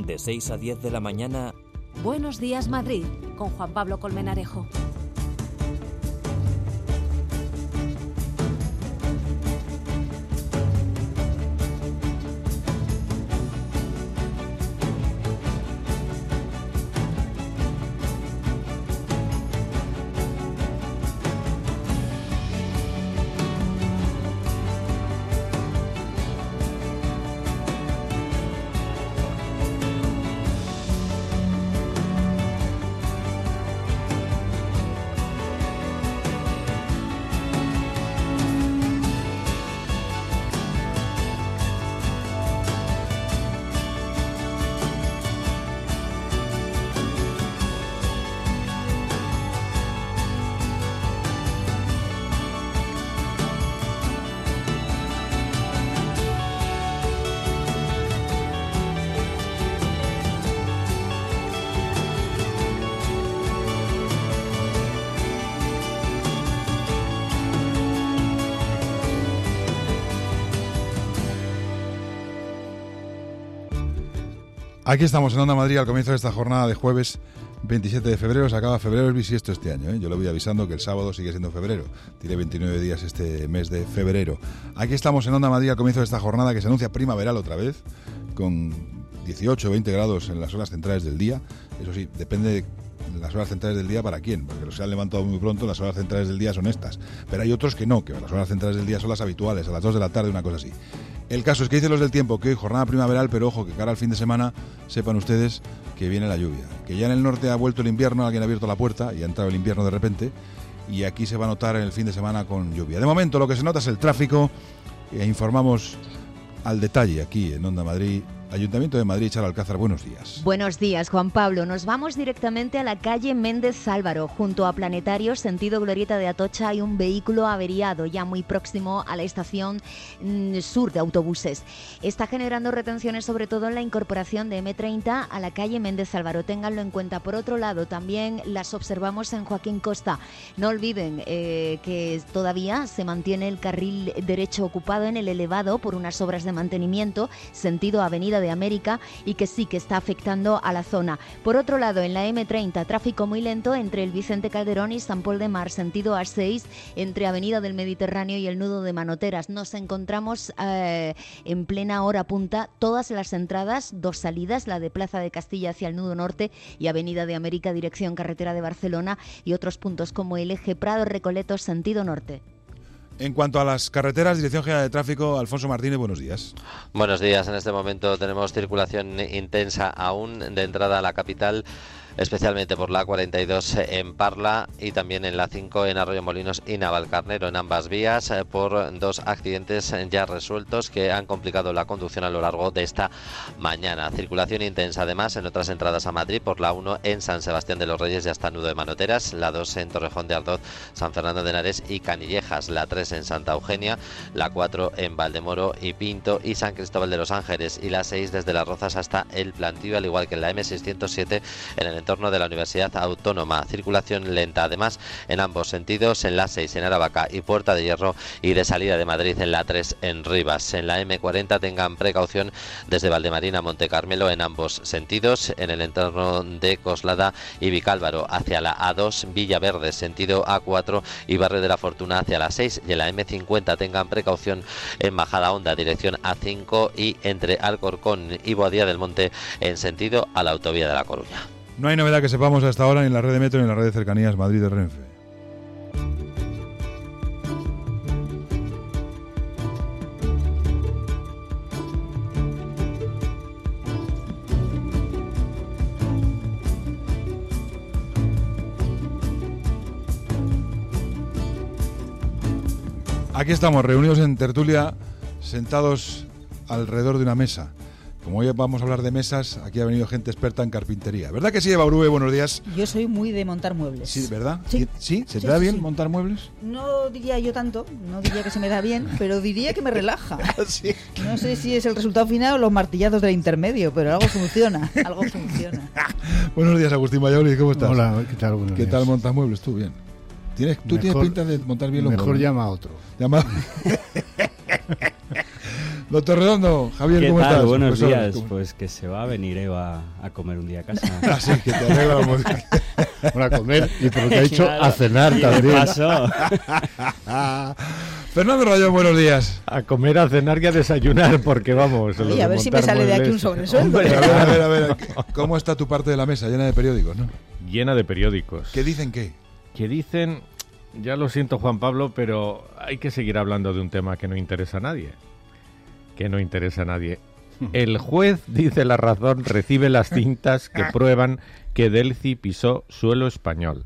de 6 a 10 de la mañana. Buenos días, Madrid, con Juan Pablo Colmenarejo. Aquí estamos en Onda Madrid al comienzo de esta jornada de jueves 27 de febrero. Se acaba febrero, el bisiesto este año, ¿eh? Yo lo voy avisando que el sábado sigue siendo febrero. Tiene 29 días este mes de febrero. Aquí estamos en Onda Madrid al comienzo de esta jornada que se anuncia primaveral otra vez, con 18 o 20 grados en las horas centrales del día. Eso sí, depende de las horas centrales del día para quién, porque los que se han levantado muy pronto, las horas centrales del día son estas. Pero hay otros que no, que las horas centrales del día son las habituales, a las 2 de la tarde, una cosa así. El caso es que dicen los del tiempo que hoy jornada primaveral, pero ojo, que cara al fin de semana sepan ustedes que viene la lluvia. Que ya en el norte ha vuelto el invierno, alguien ha abierto la puerta y ha entrado el invierno de repente, y aquí se va a notar en el fin de semana con lluvia. De momento lo que se nota es el tráfico, e informamos al detalle aquí en Onda Madrid. Ayuntamiento de Madrid, Charo Alcázar, buenos días. Buenos días, Juan Pablo. Nos vamos directamente a la calle Méndez Álvaro. Junto a Planetario, sentido Glorieta de Atocha, hay un vehículo averiado ya muy próximo a la estación sur de autobuses. Está generando retenciones sobre todo en la incorporación de M30 a la calle Méndez Álvaro. Ténganlo en cuenta. Por otro lado, también las observamos en Joaquín Costa. No olviden que todavía se mantiene el carril derecho ocupado en el elevado por unas obras de mantenimiento, sentido Avenida de América, y que sí que está afectando a la zona. Por otro lado, en la M30, tráfico muy lento entre el Vicente Calderón y Sant Pol de Mar, sentido A6, entre Avenida del Mediterráneo y el nudo de Manoteras. Nos encontramos en plena hora punta, todas las entradas, dos salidas, la de Plaza de Castilla hacia el nudo norte y Avenida de América, dirección carretera de Barcelona, y otros puntos como el eje Prado-Recoletos, sentido norte. En cuanto a las carreteras, Dirección General de Tráfico, Alfonso Martínez, buenos días. Buenos días. En este momento tenemos circulación intensa aún de entrada a la capital, especialmente por la A42 en Parla y también en la 5 en Arroyomolinos y Navalcarnero, en ambas vías, por dos accidentes ya resueltos que han complicado la conducción a lo largo de esta mañana. Circulación intensa además en otras entradas a Madrid, por la 1 en San Sebastián de los Reyes y hasta Nudo de Manoteras, la 2 en Torrejón de Ardoz, San Fernando de Henares y Canillejas, la 3 en Santa Eugenia, la 4 en Valdemoro y Pinto y San Cristóbal de los Ángeles, y la 6 desde Las Rozas hasta El Plantío, al igual que en la M607 en el entorno de la Universidad Autónoma. Circulación lenta además en ambos sentidos en la 6 en Aravaca y Puerta de Hierro, y de salida de Madrid en la 3 en Rivas. En la M40 tengan precaución desde Valdemarín a Montecarmelo en ambos sentidos, en el entorno de Coslada y Vicálvaro hacia la A2, Villaverde sentido A4 y Barrio de la Fortuna hacia la 6, y en la M50 tengan precaución en Bajada Honda dirección A5 y entre Alcorcón y Boadía del Monte en sentido a la autovía de La Coruña. No hay novedad que sepamos hasta ahora ni en la red de metro ni en la red de cercanías Madrid de Renfe. Aquí estamos reunidos en tertulia, sentados alrededor de una mesa. Como hoy vamos a hablar de mesas, aquí ha venido gente experta en carpintería. ¿Verdad que sí, Eva Urube? Buenos días. Yo soy muy de montar muebles. Sí, ¿verdad? Sí. ¿Sí? ¿Se te da bien montar muebles? No diría yo tanto, no diría que se me da bien, pero diría que me relaja. Sí. No sé si es el resultado final o los martillados del intermedio, pero algo funciona, algo funciona. Buenos días, Agustín Mayoli, ¿cómo estás? Hola, ¿qué tal? Buenos ¿Qué días. tal montas muebles tú? Bien. ¿Tienes pinta de montar bien los muebles? Mejor llama a otro. Llama... Doctor Redondo, Javier, ¿Qué ¿cómo tal? estás? Buenos Profesor, días. ¿cómo? Pues que se va a venir Eva a comer un día a casa. Así que te alegramos. Bueno, a comer y por lo que ha dicho, Claro. a cenar ¿Y también. qué pasó? Fernando Rayón, buenos días. A comer, a cenar y a desayunar, porque vamos. Oye, a ver si me sale de aquí un sobresueldo. A ver, ¿cómo está tu parte de la mesa? Llena de periódicos, ¿no? Llena de periódicos. ¿Qué dicen qué? Que dicen, ya lo siento Juan Pablo, pero hay que seguir hablando de un tema que no interesa a nadie. Que no interesa a nadie. El juez, dice La Razón, recibe las cintas que prueban que Delcy pisó suelo español.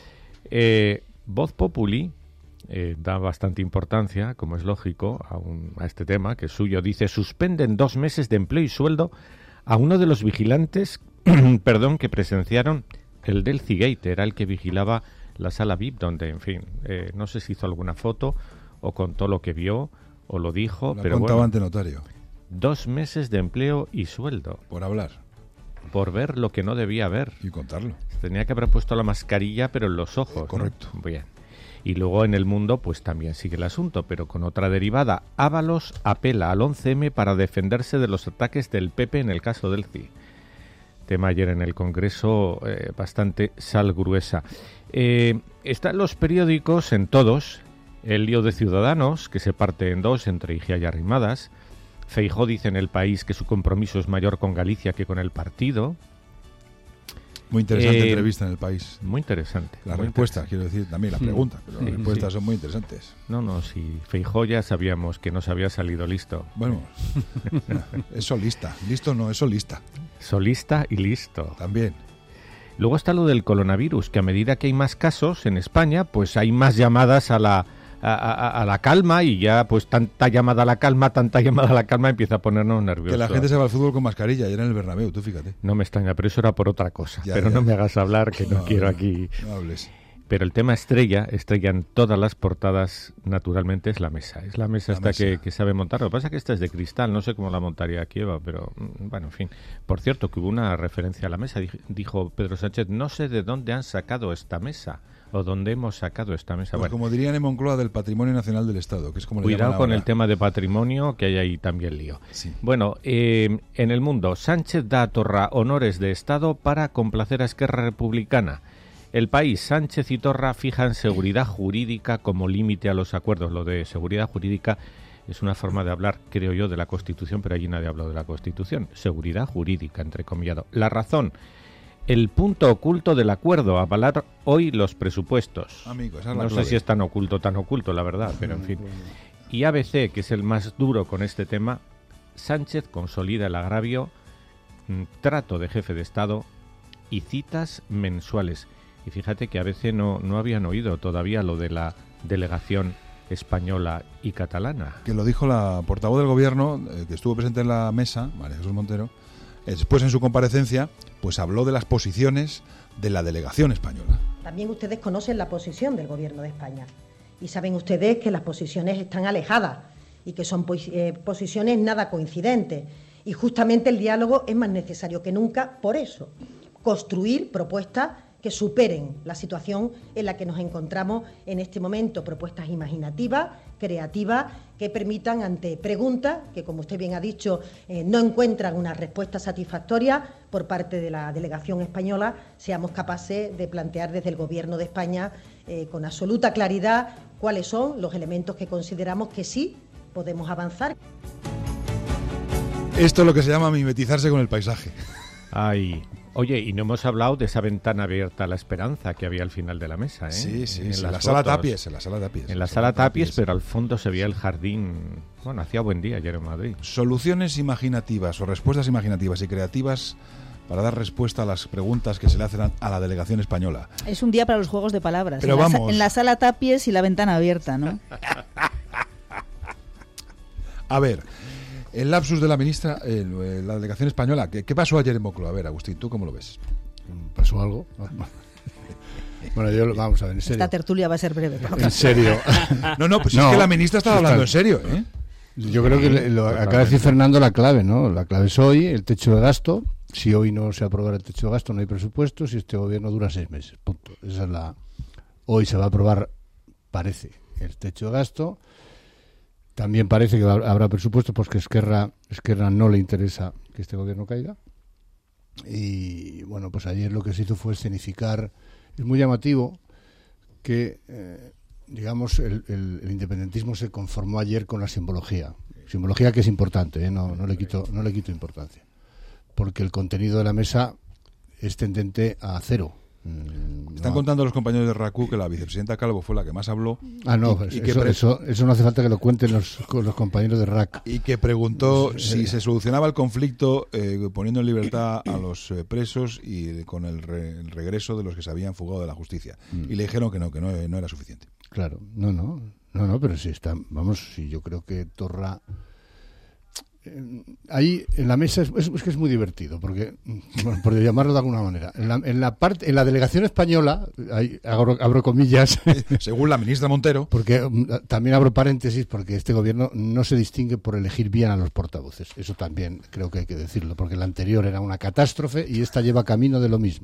Voz Populi da bastante importancia, como es lógico, a este tema, que es suyo. Dice, suspenden 2 meses de empleo y sueldo a uno de los vigilantes que presenciaron el Delcy Gate. Era el que vigilaba la sala VIP, donde, en fin, no sé si hizo alguna foto o contó lo que vio o lo dijo, Lo pero contaba bueno, ante notario. 2 meses de empleo y sueldo Por hablar por ver lo que no debía ver. y contarlo. Tenía que haber puesto la mascarilla, pero en los ojos, ¿no? Correcto. Bien. Y luego en El Mundo, pues también sigue el asunto, pero con otra derivada. Ábalos apela al 11M para defenderse de los ataques del PP en el caso Delcy. Tema ayer en el Congreso, bastante sal gruesa. Está en los periódicos, en todos, el lío de Ciudadanos, que se parte en dos, entre Ijía y Arrimadas. Feijóo dice en El País que su compromiso es mayor con Galicia que con el partido. Muy interesante entrevista en El País. Muy interesante. Las muy respuestas, quiero decir, también la pregunta, pero las respuestas son muy interesantes. No, si Feijóo ya sabíamos que nos había salido listo. Bueno, es solista. Listo no, es solista. Solista y listo. También. Luego está lo del coronavirus, que a medida que hay más casos en España, pues hay más llamadas a la calma, y ya pues tanta llamada a la calma empieza a ponernos nerviosos. Que la gente se va al fútbol con mascarilla y era en el Bernabéu, tú fíjate. No me extraña, pero eso era por otra cosa. Ya, pero ya. no me hagas hablar, que no quiero aquí. No hables. Pero el tema estrella en todas las portadas, naturalmente, es la mesa. Es la mesa La esta mesa. que sabe montar. Lo que pasa es que esta es de cristal, no sé cómo la montaría aquí Eva, pero bueno, en fin. Por cierto, que hubo una referencia a la mesa. Dijo Pedro Sánchez, no sé de dónde han sacado esta mesa, o dónde hemos sacado esta mesa. Pues Bueno, como dirían en Moncloa, del Patrimonio Nacional del Estado, que es como le cuidado llaman con ahora. el tema de patrimonio, que hay ahí también lío. Sí. Bueno, en El Mundo, Sánchez da a Torra honores de Estado para complacer a Esquerra Republicana. El País, Sánchez y Torra fijan seguridad jurídica como límite a los acuerdos. Lo de seguridad jurídica es una forma de hablar, creo yo, de la Constitución, pero allí nadie habló de la Constitución. Seguridad jurídica, entrecomillado. La Razón, el punto oculto del acuerdo, avalar hoy los presupuestos. Amigo, esa es la No sé clave. si es tan oculto, la verdad, pero en fin. Y ABC, que es el más duro con este tema, Sánchez consolida el agravio, trato de jefe de Estado y citas mensuales. Y fíjate que a veces no habían oído todavía lo de la delegación española y catalana. Que lo dijo la portavoz del Gobierno, que estuvo presente en la mesa, María Jesús Montero. Después, en su comparecencia, pues habló de las posiciones de la delegación española. También ustedes conocen la posición del Gobierno de España y saben ustedes que las posiciones están alejadas y que son posiciones nada coincidentes. Y justamente el diálogo es más necesario que nunca por eso, construir propuestas que superen la situación en la que nos encontramos en este momento, propuestas imaginativas, creativas, que permitan, ante preguntas que, como usted bien ha dicho, no encuentran una respuesta satisfactoria por parte de la delegación española, seamos capaces de plantear desde el Gobierno de España con absoluta claridad cuáles son los elementos que consideramos que sí podemos avanzar. Esto es lo que se llama mimetizarse con el paisaje. Ay, oye, y no hemos hablado de esa ventana abierta a la esperanza que había al final de la mesa, ¿eh? Sí, sí, En sí. las La sala fotos. Tapies, en la sala Tapies. En la sala Tapies, pero al fondo se veía el jardín. Bueno, hacía buen día ayer en Madrid. Soluciones imaginativas o respuestas imaginativas y creativas para dar respuesta a las preguntas que se le hacen a la delegación española. Es un día para los juegos de palabras. Pero en, vamos. en la sala Tapies y la ventana abierta, ¿no? A ver, el lapsus de la ministra, la delegación española. ¿Qué pasó ayer en Moncloa? A ver, Agustín, ¿tú cómo lo ves? ¿Pasó algo? Bueno, vamos a ver, en serio. Esta tertulia va a ser breve. En serio. No, pues No, es que la ministra estaba hablando en serio, ¿eh? Yo creo que lo acaba de decir Fernando la clave, ¿no? La clave es hoy, el techo de gasto. Si hoy no se aprueba el techo de gasto, no hay presupuesto. Si este gobierno dura 6 meses, punto. Esa es la. Hoy se va a aprobar, parece, el techo de gasto. También parece que habrá presupuesto, porque Esquerra no le interesa que este gobierno caiga. Y bueno, pues ayer lo que se hizo fue escenificar. Es muy llamativo que, digamos, el independentismo se conformó ayer con la simbología que es importante, no le quito importancia, porque el contenido de la mesa es tendente a cero. Están contando los compañeros de RACU que la vicepresidenta Calvo fue la que más habló. Eso no hace falta que lo cuenten los compañeros de RAC. Y que preguntó si se solucionaba el conflicto poniendo en libertad a los presos y con el regreso de los que se habían fugado de la justicia. Y le dijeron que no era suficiente. Claro, no, pero sí está. Vamos, sí, yo creo que Torra. Ahí en la mesa es que es muy divertido, porque, bueno, por llamarlo de alguna manera, en la delegación española, abro comillas, según la ministra Montero, porque también abro paréntesis, porque este gobierno no se distingue por elegir bien a los portavoces. Eso también creo que hay que decirlo, porque la anterior era una catástrofe y esta lleva camino de lo mismo.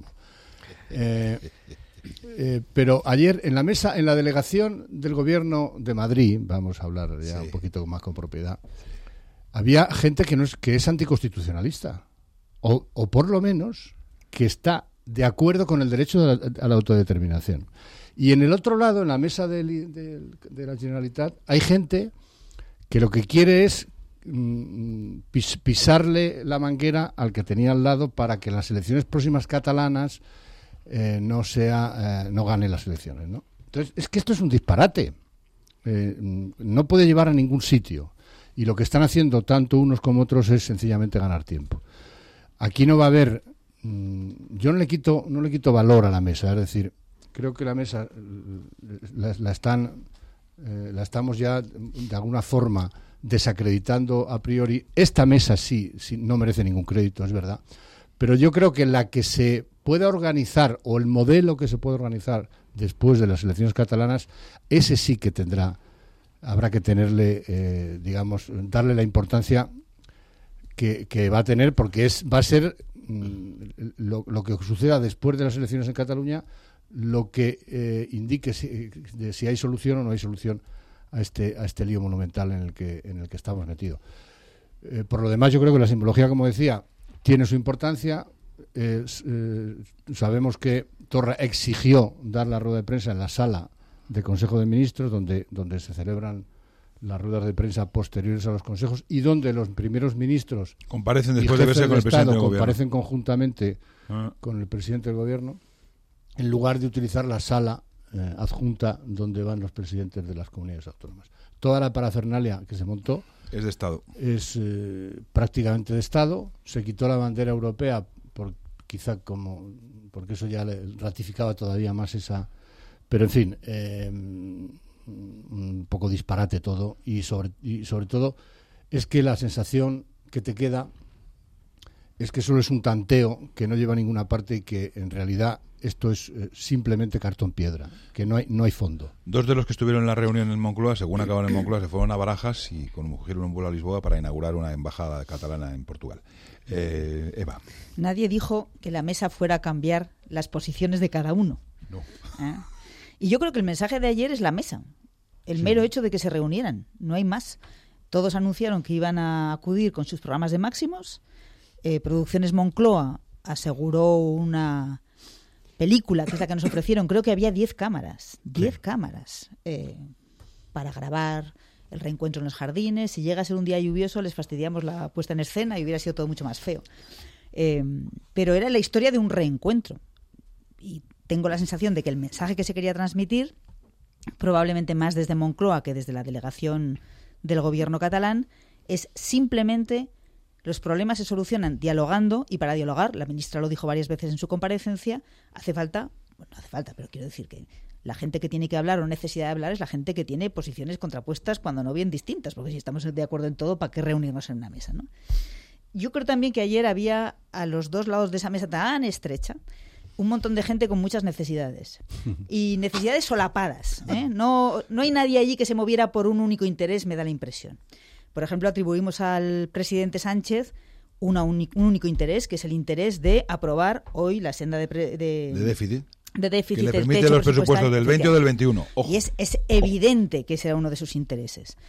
Pero ayer en la mesa, en la delegación del gobierno de Madrid, vamos a hablar ya un poquito más con propiedad, había gente que es anticonstitucionalista, o por lo menos que está de acuerdo con el derecho a la autodeterminación. Y en el otro lado, en la mesa de la Generalitat, hay gente que lo que quiere es pisarle la manguera al que tenía al lado para que en las elecciones próximas catalanas no gane las elecciones, ¿no? Entonces, es que esto es un disparate. No puede llevar a ningún sitio. Y lo que están haciendo tanto unos como otros es sencillamente ganar tiempo. Aquí no va a haber... yo no le quito valor a la mesa. Es decir, creo que la mesa la estamos ya de alguna forma desacreditando a priori. Esta mesa sí no merece ningún crédito, es verdad. Pero yo creo que la que se pueda organizar, o el modelo que se puede organizar después de las elecciones catalanas, ese sí que habrá que tenerle, darle la importancia que va a tener, porque va a ser lo que suceda después de las elecciones en Cataluña lo que indique si hay solución o no hay solución a este lío monumental en el que estamos metidos. Por lo demás, yo creo que la simbología, como decía, tiene su importancia. Sabemos que Torra exigió dar la rueda de prensa en la sala de Consejo de Ministros, donde se celebran las ruedas de prensa posteriores a los consejos y donde los primeros ministros comparecen después de verse con el presidente del gobierno, comparecen conjuntamente con el presidente del gobierno, en lugar de utilizar la sala adjunta donde van los presidentes de las comunidades autónomas. Toda la parafernalia que se montó es de Estado, es prácticamente de Estado. Se quitó la bandera europea porque eso ya le ratificaba todavía más esa. Pero en fin, un poco disparate todo, y sobre todo es que la sensación que te queda es que solo es un tanteo que no lleva a ninguna parte y que en realidad esto es simplemente cartón piedra, que no hay fondo. Dos de los que estuvieron en la reunión en Moncloa, según acabaron en Moncloa, se fueron a Barajas y cogieron un vuelo a Lisboa para inaugurar una embajada catalana en Portugal. Eva. Nadie dijo que la mesa fuera a cambiar las posiciones de cada uno. No. Y yo creo que el mensaje de ayer es la mesa. El mero hecho de que se reunieran. No hay más. Todos anunciaron que iban a acudir con sus programas de máximos. Producciones Moncloa aseguró una película, que es la que nos ofrecieron. Creo que había 10 cámaras. 10 cámaras para grabar el reencuentro en los jardines. Si llega a ser un día lluvioso, les fastidiamos la puesta en escena y hubiera sido todo mucho más feo. Pero era la historia de un reencuentro. Y tengo la sensación de que el mensaje que se quería transmitir, probablemente más desde Moncloa que desde la delegación del gobierno catalán, es simplemente los problemas se solucionan dialogando, y para dialogar, la ministra lo dijo varias veces en su comparecencia, no hace falta, pero quiero decir que la gente que tiene que hablar o necesidad de hablar es la gente que tiene posiciones contrapuestas, cuando no bien distintas, porque si estamos de acuerdo en todo, ¿para qué reunirnos en una mesa, no? Yo creo también que ayer había a los dos lados de esa mesa tan estrecha un montón de gente con muchas necesidades y necesidades solapadas, ¿eh? No hay nadie allí que se moviera por un único interés, me da la impresión. Por ejemplo, atribuimos al presidente Sánchez un único interés, que es el interés de aprobar hoy la senda de déficit que le permite los presupuestos del 20 o del 21. Ojo. Y es evidente que ese era uno de sus intereses.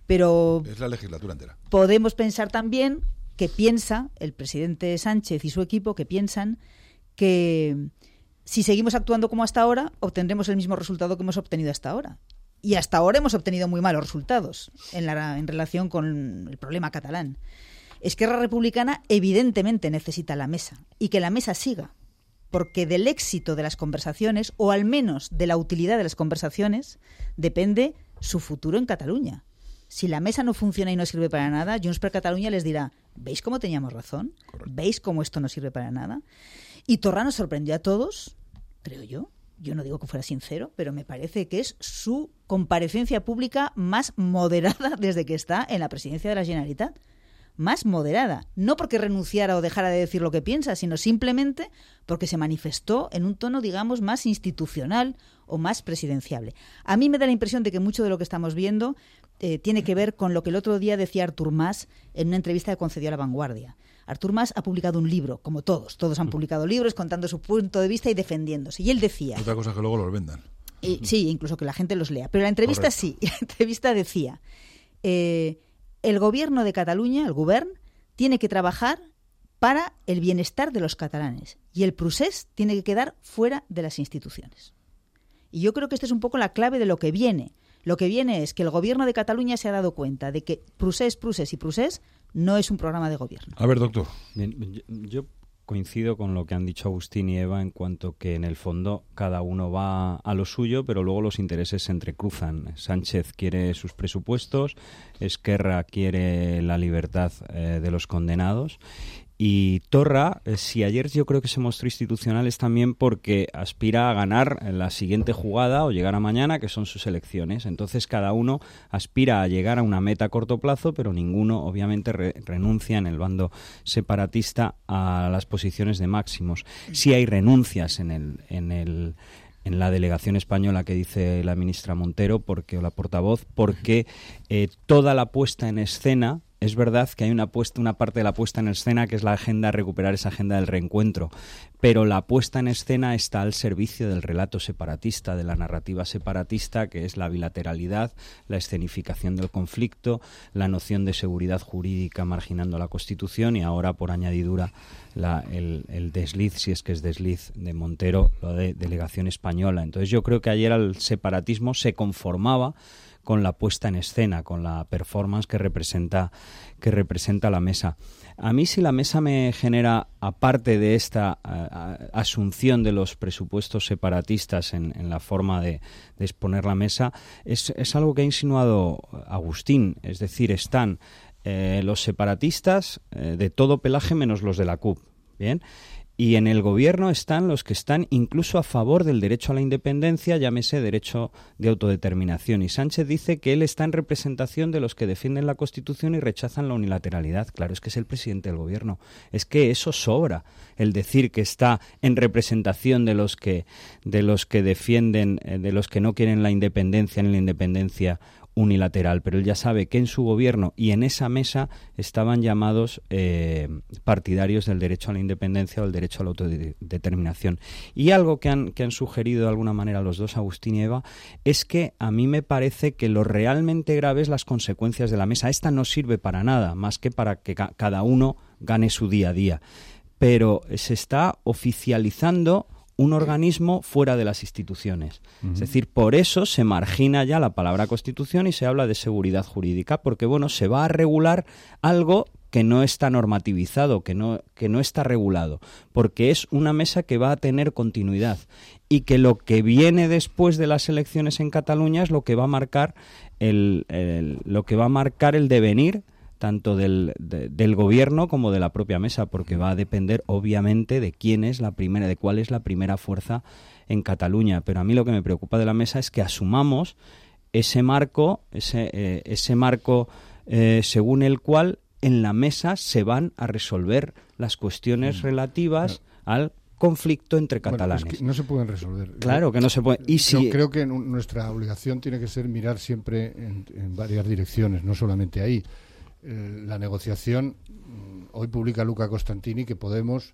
Pero es la legislatura entera. Podemos pensar también que piensa el presidente Sánchez y su equipo, que piensan que si seguimos actuando como hasta ahora, obtendremos el mismo resultado que hemos obtenido hasta ahora. Y hasta ahora hemos obtenido muy malos resultados en relación con el problema catalán. Esquerra Republicana evidentemente necesita la mesa, y que la mesa siga, porque del éxito de las conversaciones, o al menos de la utilidad de las conversaciones, depende su futuro en Cataluña. Si la mesa no funciona y no sirve para nada, Junts per Catalunya les dirá: ¿veis cómo teníamos razón? Correcto. ¿Veis cómo esto no sirve para nada? Y Torra nos sorprendió a todos, creo yo. Yo no digo que fuera sincero, pero me parece que es su comparecencia pública más moderada desde que está en la presidencia de la Generalitat. Más moderada. No porque renunciara o dejara de decir lo que piensa, sino simplemente porque se manifestó en un tono, digamos, más institucional o más presidenciable. A mí me da la impresión de que mucho de lo que estamos viendo tiene que ver con lo que el otro día decía Artur Mas en una entrevista que concedió a La Vanguardia. Artur Mas ha publicado un libro, como todos han publicado libros contando su punto de vista y defendiéndose. Y él decía... Otra cosa es que luego los vendan. Sí, incluso que la gente los lea. Pero la entrevista Correcto. sí. La entrevista decía... el gobierno de Cataluña, el govern, tiene que trabajar para el bienestar de los catalanes. Y el procés tiene que quedar fuera de las instituciones. Y yo creo que esta es un poco la clave de lo que viene. Lo que viene es que el gobierno de Cataluña se ha dado cuenta de que procés no es un programa de gobierno. A ver, doctor. Bien, yo coincido con lo que han dicho Agustín y Eva en cuanto que en el fondo cada uno va a lo suyo, pero luego los intereses se entrecruzan. Sánchez quiere sus presupuestos, Esquerra quiere la libertad de los condenados. Y Torra, si ayer yo creo que se mostró institucional, es también porque aspira a ganar la siguiente jugada o llegar a mañana, que son sus elecciones. Entonces cada uno aspira a llegar a una meta a corto plazo, pero ninguno obviamente renuncia en el bando separatista a las posiciones de máximos. Sí hay renuncias en la delegación española que dice la ministra Montero, o la portavoz, porque toda la puesta en escena... Es verdad que hay una parte de la puesta en escena que es la agenda, recuperar esa agenda del reencuentro, pero la puesta en escena está al servicio del relato separatista, de la narrativa separatista, que es la bilateralidad, la escenificación del conflicto, la noción de seguridad jurídica marginando la Constitución y ahora, por añadidura, el desliz, si es que es desliz, de Montero, lo de delegación española. Entonces yo creo que ayer el separatismo se conformaba con la puesta en escena, con la performance que representa la mesa. A mí, si la mesa me genera, aparte de esta asunción de los presupuestos separatistas en la forma de exponer la mesa, es algo que ha insinuado Agustín, es decir, están los separatistas de todo pelaje menos los de la CUP, ¿bien? Y en el gobierno están los que están incluso a favor del derecho a la independencia, llámese derecho de autodeterminación. Y Sánchez dice que él está en representación de los que defienden la Constitución y rechazan la unilateralidad. Claro, es que es el presidente del gobierno. Es que eso sobra, el decir que está en representación de los que defienden, de los que no quieren la independencia ni la independencia unilateral, pero él ya sabe que en su gobierno y en esa mesa estaban llamados partidarios del derecho a la independencia o el derecho a la autodeterminación. Y algo que han sugerido de alguna manera los dos, Agustín y Eva, es que a mí me parece que lo realmente grave es las consecuencias de la mesa. Esta no sirve para nada, más que para que cada uno gane su día a día. Pero se está oficializando un organismo fuera de las instituciones. Uh-huh. Es decir, por eso se margina ya la palabra Constitución y se habla de seguridad jurídica, porque bueno, se va a regular algo que no está normativizado, que no está regulado, porque es una mesa que va a tener continuidad y que lo que viene después de las elecciones en Cataluña es lo que va a marcar el devenir tanto del gobierno como de la propia mesa, porque va a depender obviamente de cuál es la primera fuerza en Cataluña. Pero a mí lo que me preocupa de la mesa es que asumamos ese marco, según el cual en la mesa se van a resolver las cuestiones relativas al conflicto entre catalanes. Bueno, es que no se pueden resolver. Claro que no se puede. Yo creo que nuestra obligación tiene que ser mirar siempre en varias direcciones, no solamente ahí. La negociación, hoy publica Luca Costantini que Podemos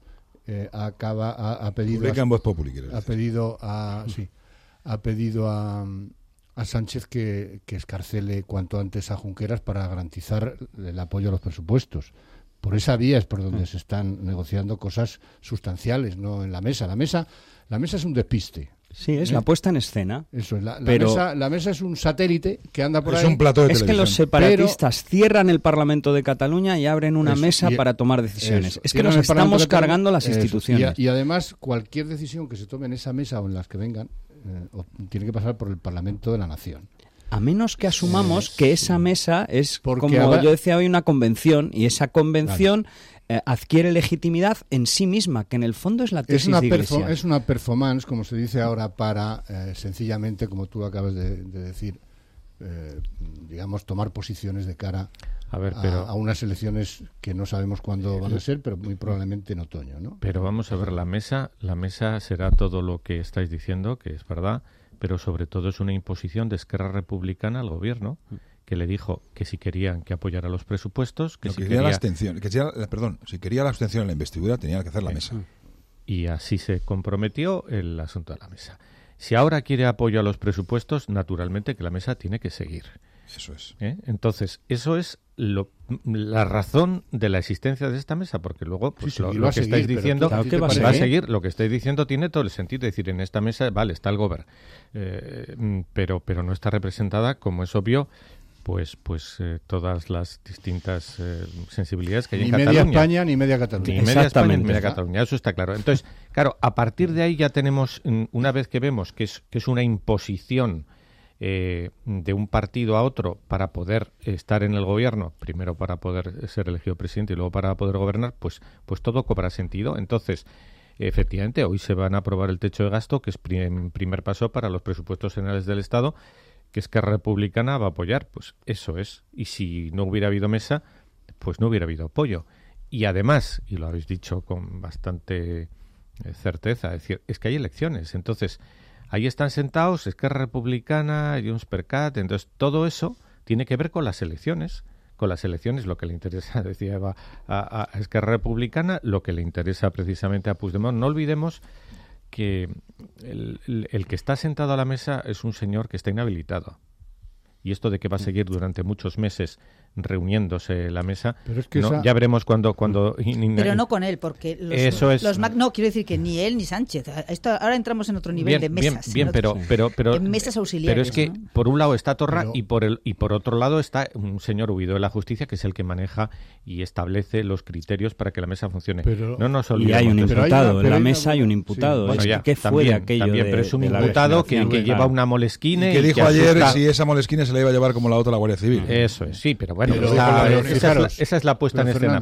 ha pedido publica en Voz Populi, ha pedido a a Sánchez que escarcele cuanto antes a Junqueras para garantizar el apoyo a los presupuestos. Por esa vía es por donde se están negociando cosas sustanciales, no en la mesa. La mesa es un despiste. Sí, es la puesta en escena. Eso es, la pero mesa es un satélite que anda por ahí. Es un plató de es televisión. que los separatistas cierran el Parlamento de Cataluña y abren una mesa para tomar decisiones. Es que nos estamos cargando las instituciones. Y además, cualquier decisión que se tome en esa mesa o en las que vengan, tiene que pasar por el Parlamento de la Nación. A menos que asumamos que esa mesa es, como ahora, yo decía hoy, una convención, y esa convención adquiere legitimidad en sí misma, que en el fondo es la tesis de Iglesias. Es una performance, como se dice ahora, para sencillamente, como tú acabas de decir, digamos, tomar posiciones de cara a unas elecciones que no sabemos cuándo van a ser, pero muy probablemente en otoño, ¿no? Pero vamos a ver, la mesa será todo lo que estáis diciendo, que es verdad, pero sobre todo es una imposición de Esquerra Republicana al gobierno, que le dijo que si querían que apoyara los presupuestos, que si quería la abstención, si quería la abstención en la investidura tenía que hacer la mesa. Y así se comprometió el asunto de la mesa. Si ahora quiere apoyo a los presupuestos, naturalmente que la mesa tiene que seguir. Eso es. Entonces, eso es la razón de la existencia de esta mesa, porque luego pues, lo que estáis diciendo va a seguir. Lo que estáis diciendo tiene todo el sentido. Es decir, en esta mesa, vale, está el gobierno, pero no está representada, como es obvio, pues todas las distintas sensibilidades que hay en Cataluña. Ni media España ni media Cataluña. Ni media España ni media Cataluña, eso está claro. Entonces, claro, a partir de ahí ya tenemos, una vez que vemos que es una imposición de un partido a otro para poder estar en el gobierno, primero para poder ser elegido presidente y luego para poder gobernar, pues todo cobra sentido. Entonces, efectivamente, hoy se van a aprobar el techo de gasto, que es primer paso para los presupuestos generales del Estado, que Esquerra Republicana va a apoyar. Pues eso es. Y si no hubiera habido mesa, pues no hubiera habido apoyo. Y además, y lo habéis dicho con bastante certeza, es decir, es que hay elecciones. Entonces, ahí están sentados Esquerra Republicana, Junts per Cat, entonces todo eso tiene que ver con las elecciones. Con las elecciones, lo que le interesa, decía Eva, a Esquerra Republicana, lo que le interesa precisamente a Puigdemont. No olvidemos que el que está sentado a la mesa es un señor que está inhabilitado. Y esto de que va a seguir durante muchos meses reuniéndose la mesa, pero es que ya veremos cuando pero no con él, porque no, quiero decir que ni él ni Sánchez. Ahora entramos en otro nivel de mesas. Pero en mesas auxiliares. Pero es que por un lado está Torra y por otro lado está un señor huido de la justicia, que es el que maneja y establece los criterios para que la mesa funcione. No nos olvidemos. Y hay un imputado, en la mesa hay un imputado. Sí. ¿Qué fue aquello? También, pero es un imputado que lleva una molesquine. Y que dijo ayer si esa molesquine se la iba a llevar como la otra la Guardia Civil. Eso es, sí, pero bueno, esa es la puesta en escena.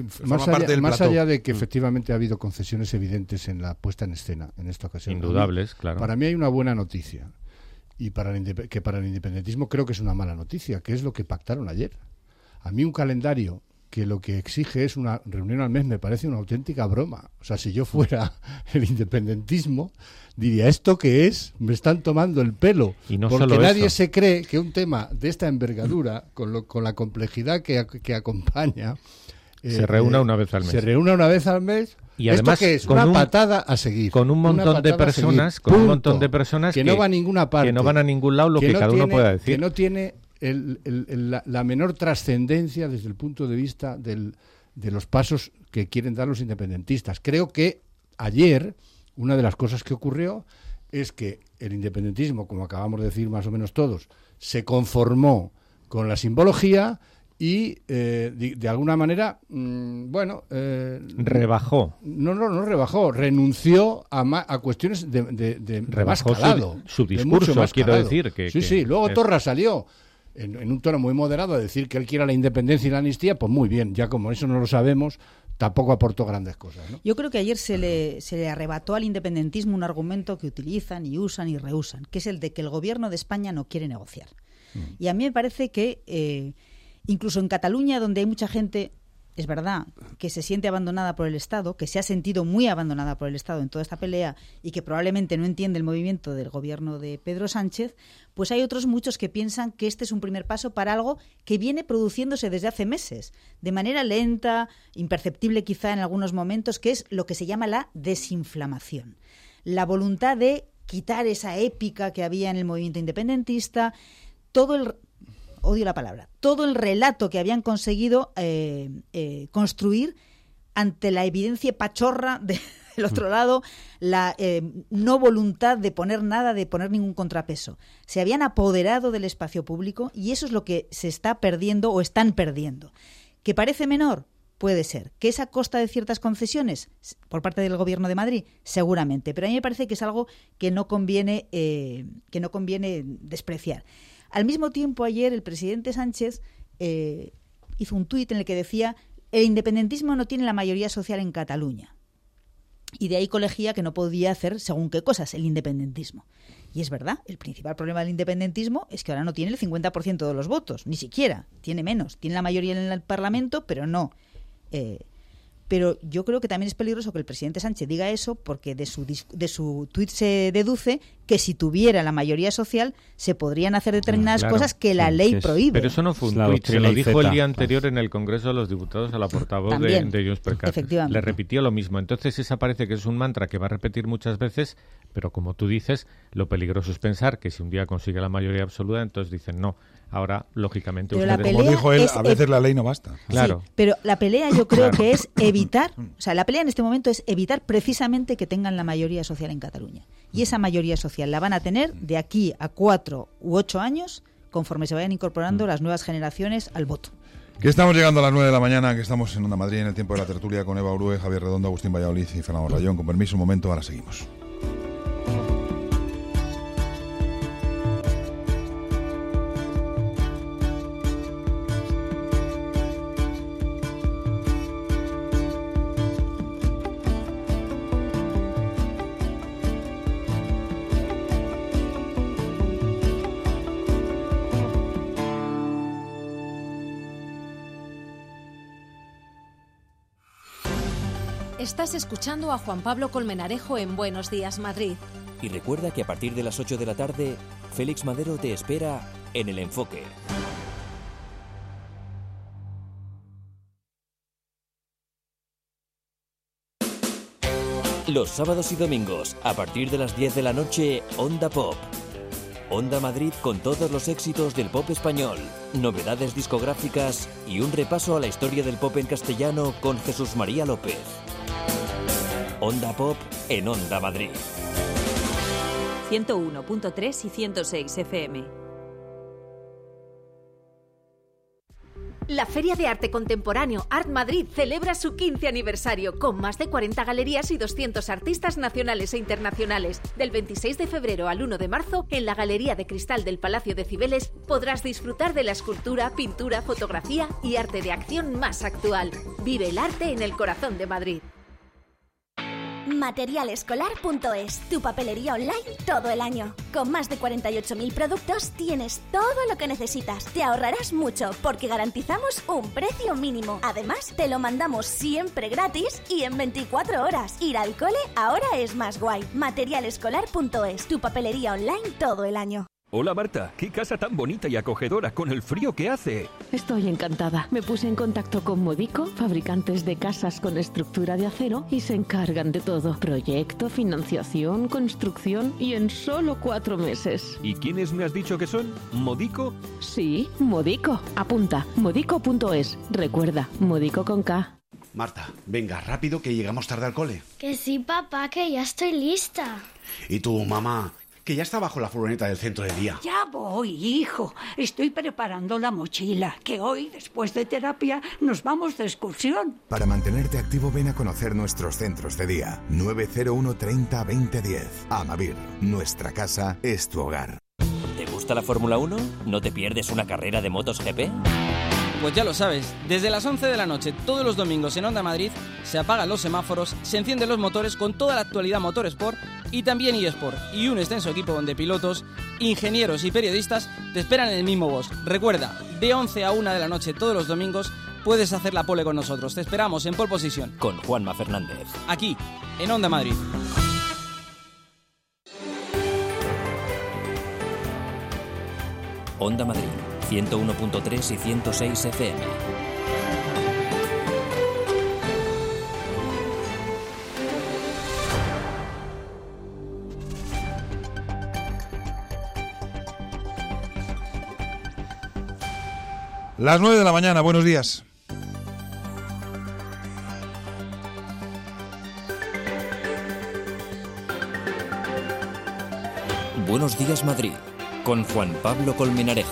Más allá de que efectivamente ha habido concesiones evidentes en la puesta en escena en esta ocasión. Indudables, claro. Para mí hay una buena noticia, y para el independentismo creo que es una mala noticia, que es lo que pactaron ayer. A mí un calendario que lo que exige es una reunión al mes me parece una auténtica broma. O sea, si yo fuera el independentismo, diría, ¿esto qué es? Me están tomando el pelo. Y no porque solo nadie eso. se cree que un tema de esta envergadura, con la complejidad que acompaña, se reúna una vez al mes. Se reúna una vez al mes. Y además, ¿esto qué es? Una patada a seguir. Con un montón de personas, que no van a ninguna parte. Que no van a ningún lado, lo que cada uno pueda decir. Que no tiene la menor trascendencia desde el punto de vista de los pasos que quieren dar los independentistas. Creo que ayer una de las cosas que ocurrió es que el independentismo, como acabamos de decir más o menos todos, se conformó con la simbología y de alguna manera rebajó. No rebajó, renunció a cuestiones de más calado. Su discurso, más quiero calado. decir que... Sí, luego Torra salió en un tono muy moderado a decir que él quiere la independencia y la amnistía, pues muy bien, ya como eso no lo sabemos, tampoco aportó grandes cosas, ¿no? Yo creo que ayer se le arrebató al independentismo un argumento que utilizan y usan y reusan, que es el de que el gobierno de España no quiere negociar. Y a mí me parece que incluso en Cataluña, donde hay mucha gente, es verdad, que se siente abandonada por el Estado, que se ha sentido muy abandonada por el Estado en toda esta pelea y que probablemente no entiende el movimiento del gobierno de Pedro Sánchez, pues hay otros muchos que piensan que este es un primer paso para algo que viene produciéndose desde hace meses, de manera lenta, imperceptible quizá en algunos momentos, que es lo que se llama la desinflamación. La voluntad de quitar esa épica que había en el movimiento independentista, odio la palabra, todo el relato que habían conseguido construir ante la evidencia pachorra del otro lado, la no voluntad de poner nada, de poner ningún contrapeso. Se habían apoderado del espacio público y eso es lo que se está perdiendo o están perdiendo. ¿Que parece menor? Puede ser. ¿Que es a costa de ciertas concesiones por parte del Gobierno de Madrid? Seguramente. Pero a mí me parece que es algo que no conviene despreciar. Al mismo tiempo, ayer el presidente Sánchez hizo un tuit en el que decía: el independentismo no tiene la mayoría social en Cataluña. Y de ahí colegía que no podía hacer según qué cosas el independentismo. Y es verdad, el principal problema del independentismo es que ahora no tiene el 50% de los votos, ni siquiera, tiene menos. Tiene la mayoría en el Parlamento, pero no. Pero yo creo que también es peligroso que el presidente Sánchez diga eso, porque de su tuit se deduce que si tuviera la mayoría social se podrían hacer determinadas cosas que la ley prohíbe. Pero eso no fue un tuit, se lo dijo el día anterior en el Congreso de los Diputados a la portavoz de Junts per Cat. Le repitió lo mismo. Entonces esa parece que es un mantra que va a repetir muchas veces, pero como tú dices, lo peligroso es pensar que si un día consigue la mayoría absoluta, entonces dicen no. Ahora, lógicamente, como dijo él, a veces la ley no basta. Claro. Sí, pero la pelea yo creo que es evitar, o sea, la pelea en este momento es evitar precisamente que tengan la mayoría social en Cataluña. Y esa mayoría social la van a tener de aquí a 4 u 8 años, conforme se vayan incorporando las nuevas generaciones al voto. Que estamos llegando a las 9 de la mañana, que estamos en Onda Madrid en el tiempo de la tertulia con Eva Urue, Javier Redondo, Agustín Valladolid y Fernando Rayón. Con permiso, un momento, ahora seguimos. Estás escuchando a Juan Pablo Colmenarejo en Buenos Días, Madrid. Y recuerda que a partir de las 8 de la tarde, Félix Madero te espera en El Enfoque. Los sábados y domingos, a partir de las 10 de la noche, Onda Pop. Onda Madrid con todos los éxitos del pop español, novedades discográficas y un repaso a la historia del pop en castellano con Jesús María López. Onda Pop en Onda Madrid. 101.3 y 106 FM. La Feria de Arte Contemporáneo Art Madrid celebra su 15 aniversario con más de 40 galerías y 200 artistas nacionales e internacionales. Del 26 de febrero al 1 de marzo, en la Galería de Cristal del Palacio de Cibeles, podrás disfrutar de la escultura, pintura, fotografía y arte de acción más actual. Vive el arte en el corazón de Madrid. Materialescolar.es, tu papelería online todo el año. Con más de 48.000 productos tienes todo lo que necesitas. Te ahorrarás mucho porque garantizamos un precio mínimo. Además, te lo mandamos siempre gratis y en 24 horas. Ir al cole ahora es más guay. Materialescolar.es, tu papelería online todo el año. Hola Marta, qué casa tan bonita y acogedora con el frío que hace. Estoy encantada. Me puse en contacto con Modico, fabricantes de casas con estructura de acero, y se encargan de todo. Proyecto, financiación, construcción y en solo 4 meses. ¿Y quiénes me has dicho que son? ¿Modico? Sí, Modico. Apunta, modico.es. Recuerda, Modico con K. Marta, venga, rápido que llegamos tarde al cole. Que sí, papá, que ya estoy lista. ¿Y tú, mamá? Que ya está bajo la furgoneta del centro de día. Ya voy, hijo. Estoy preparando la mochila, que hoy, después de terapia, nos vamos de excursión. Para mantenerte activo, ven a conocer nuestros centros de día. 901 30 20 10. Amavir, nuestra casa es tu hogar. ¿Te gusta la Fórmula 1? ¿No te pierdes una carrera de motos GP? Pues ya lo sabes, desde las 11 de la noche, todos los domingos en Onda Madrid, se apagan los semáforos, se encienden los motores con toda la actualidad Motorsport y también eSport, y un extenso equipo de pilotos, ingenieros y periodistas te esperan en el mismo box. Recuerda, de 11 a 1 de la noche todos los domingos puedes hacer la pole con nosotros. Te esperamos en Pole Position. Con Juanma Fernández. Aquí, en Onda Madrid. Onda Madrid, 101.3 y 106 FM. Las 9 de la mañana, buenos días. Buenos días, Madrid, con Juan Pablo Colmenarejo.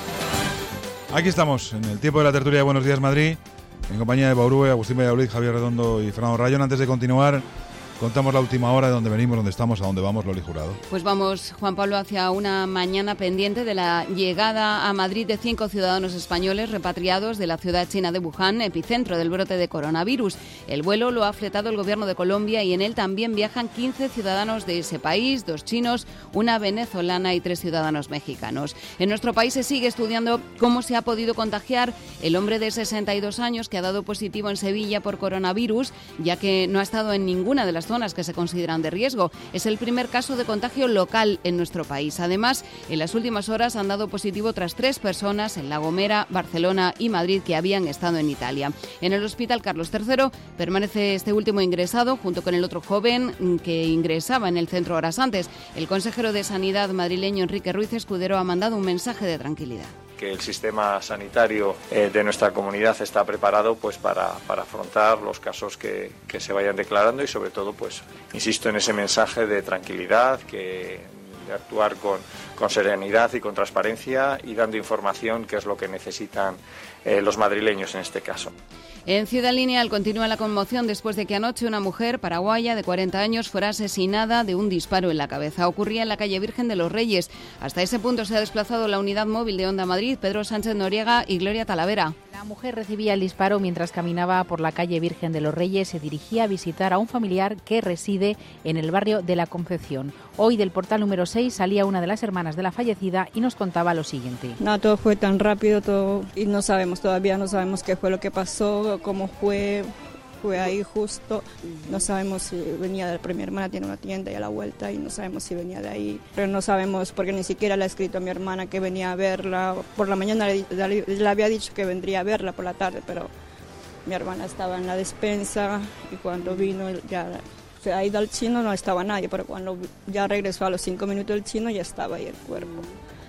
Aquí estamos, en el tiempo de la tertulia de Buenos días, Madrid, en compañía de Baurue, Agustín Valladolid, Javier Redondo y Fernando Rayón. Antes de continuar, contamos la última hora, de dónde venimos, dónde estamos, a dónde vamos, Loli Jurado. Pues vamos, Juan Pablo, hacia una mañana pendiente de la llegada a Madrid de 5 ciudadanos españoles repatriados de la ciudad china de Wuhan, epicentro del brote de coronavirus. El vuelo lo ha fletado el gobierno de Colombia y en él también viajan 15 ciudadanos de ese país, 2 chinos, una venezolana y 3 ciudadanos mexicanos. En nuestro país se sigue estudiando cómo se ha podido contagiar el hombre de 62 años que ha dado positivo en Sevilla por coronavirus, ya que no ha estado en ninguna de las zonas que se consideran de riesgo. Es el primer caso de contagio local en nuestro país. Además, en las últimas horas han dado positivo otras 3 personas en La Gomera, Barcelona y Madrid que habían estado en Italia. En el Hospital Carlos III permanece este último ingresado junto con el otro joven que ingresaba en el centro horas antes. El consejero de Sanidad madrileño Enrique Ruiz Escudero ha mandado un mensaje de tranquilidad. Que el sistema sanitario de nuestra comunidad está preparado pues para afrontar los casos que se vayan declarando y sobre todo pues insisto en ese mensaje de tranquilidad, de actuar con serenidad y con transparencia y dando información, que es lo que necesitan los madrileños en este caso. En Ciudad Lineal continúa la conmoción después de que anoche una mujer paraguaya de 40 años fuera asesinada de un disparo en la cabeza. Ocurría en la calle Virgen de los Reyes. Hasta ese punto se ha desplazado la unidad móvil de Onda Madrid, Pedro Sánchez Noriega y Gloria Talavera. La mujer recibía el disparo mientras caminaba por la calle Virgen de los Reyes. Se dirigía a visitar a un familiar que reside en el barrio de la Concepción. Hoy del portal número 6 salía una de las hermanas de la fallecida y nos contaba lo siguiente. No, todo fue tan rápido y todavía no sabemos qué fue lo que pasó, cómo fue ahí justo. No sabemos si venía de mi hermana, tiene una tienda y a la vuelta y no sabemos si venía de ahí. Pero no sabemos porque ni siquiera le ha escrito a mi hermana que venía a verla. Por la mañana le había dicho que vendría a verla por la tarde, pero mi hermana estaba en la despensa y cuando vino ya se ha ido al chino, no estaba nadie, pero cuando ya regresó a los 5 minutos del chino ya estaba ahí el cuerpo.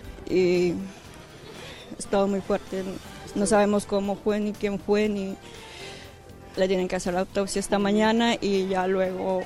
Y estaba muy fuerte, no sabemos cómo fue ni quién fue, ni le tienen que hacer la autopsia esta mañana y ya luego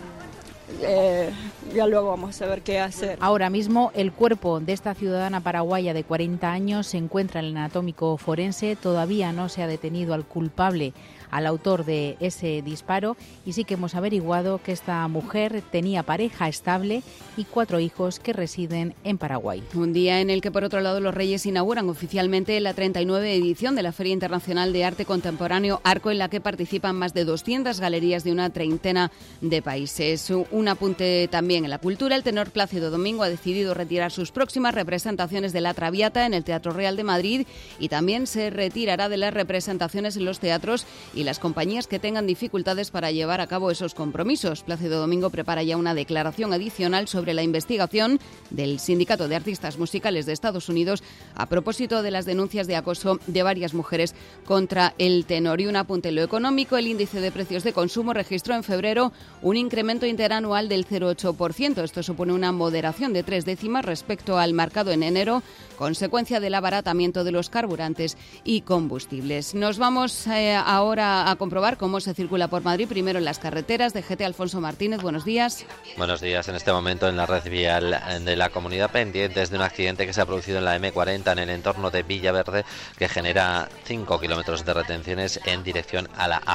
vamos a ver qué hacer. Ahora mismo el cuerpo de esta ciudadana paraguaya de 40 años se encuentra en el anatómico forense. Todavía no se ha detenido al culpable, al autor de ese disparo, y sí que hemos averiguado que esta mujer tenía pareja estable y 4 hijos que residen en Paraguay. Un día en el que, por otro lado, los Reyes inauguran oficialmente la 39 edición de la Feria Internacional de Arte Contemporáneo Arco, en la que participan más de 200 galerías de una treintena de países. Un apunte también en la cultura: el tenor Plácido Domingo ha decidido retirar sus próximas representaciones de La Traviata en el Teatro Real de Madrid y también se retirará de las representaciones en los teatros y las compañías que tengan dificultades para llevar a cabo esos compromisos. Plácido Domingo prepara ya una declaración adicional sobre la investigación del Sindicato de Artistas Musicales de Estados Unidos a propósito de las denuncias de acoso de varias mujeres contra el tenor. Y un apunte en lo económico: el índice de precios de consumo registró en febrero un incremento interanual del 0,8%. Esto supone una moderación de 3 décimas respecto al marcado en enero, consecuencia del abaratamiento de los carburantes y combustibles. Nos vamos ahora a comprobar cómo se circula por Madrid, primero en las carreteras. DGT Alfonso Martínez, buenos días. Buenos días. En este momento en la red vial de la comunidad, pendientes de un accidente que se ha producido en la M40 en el entorno de Villaverde, que genera 5 kilómetros de retenciones en dirección a la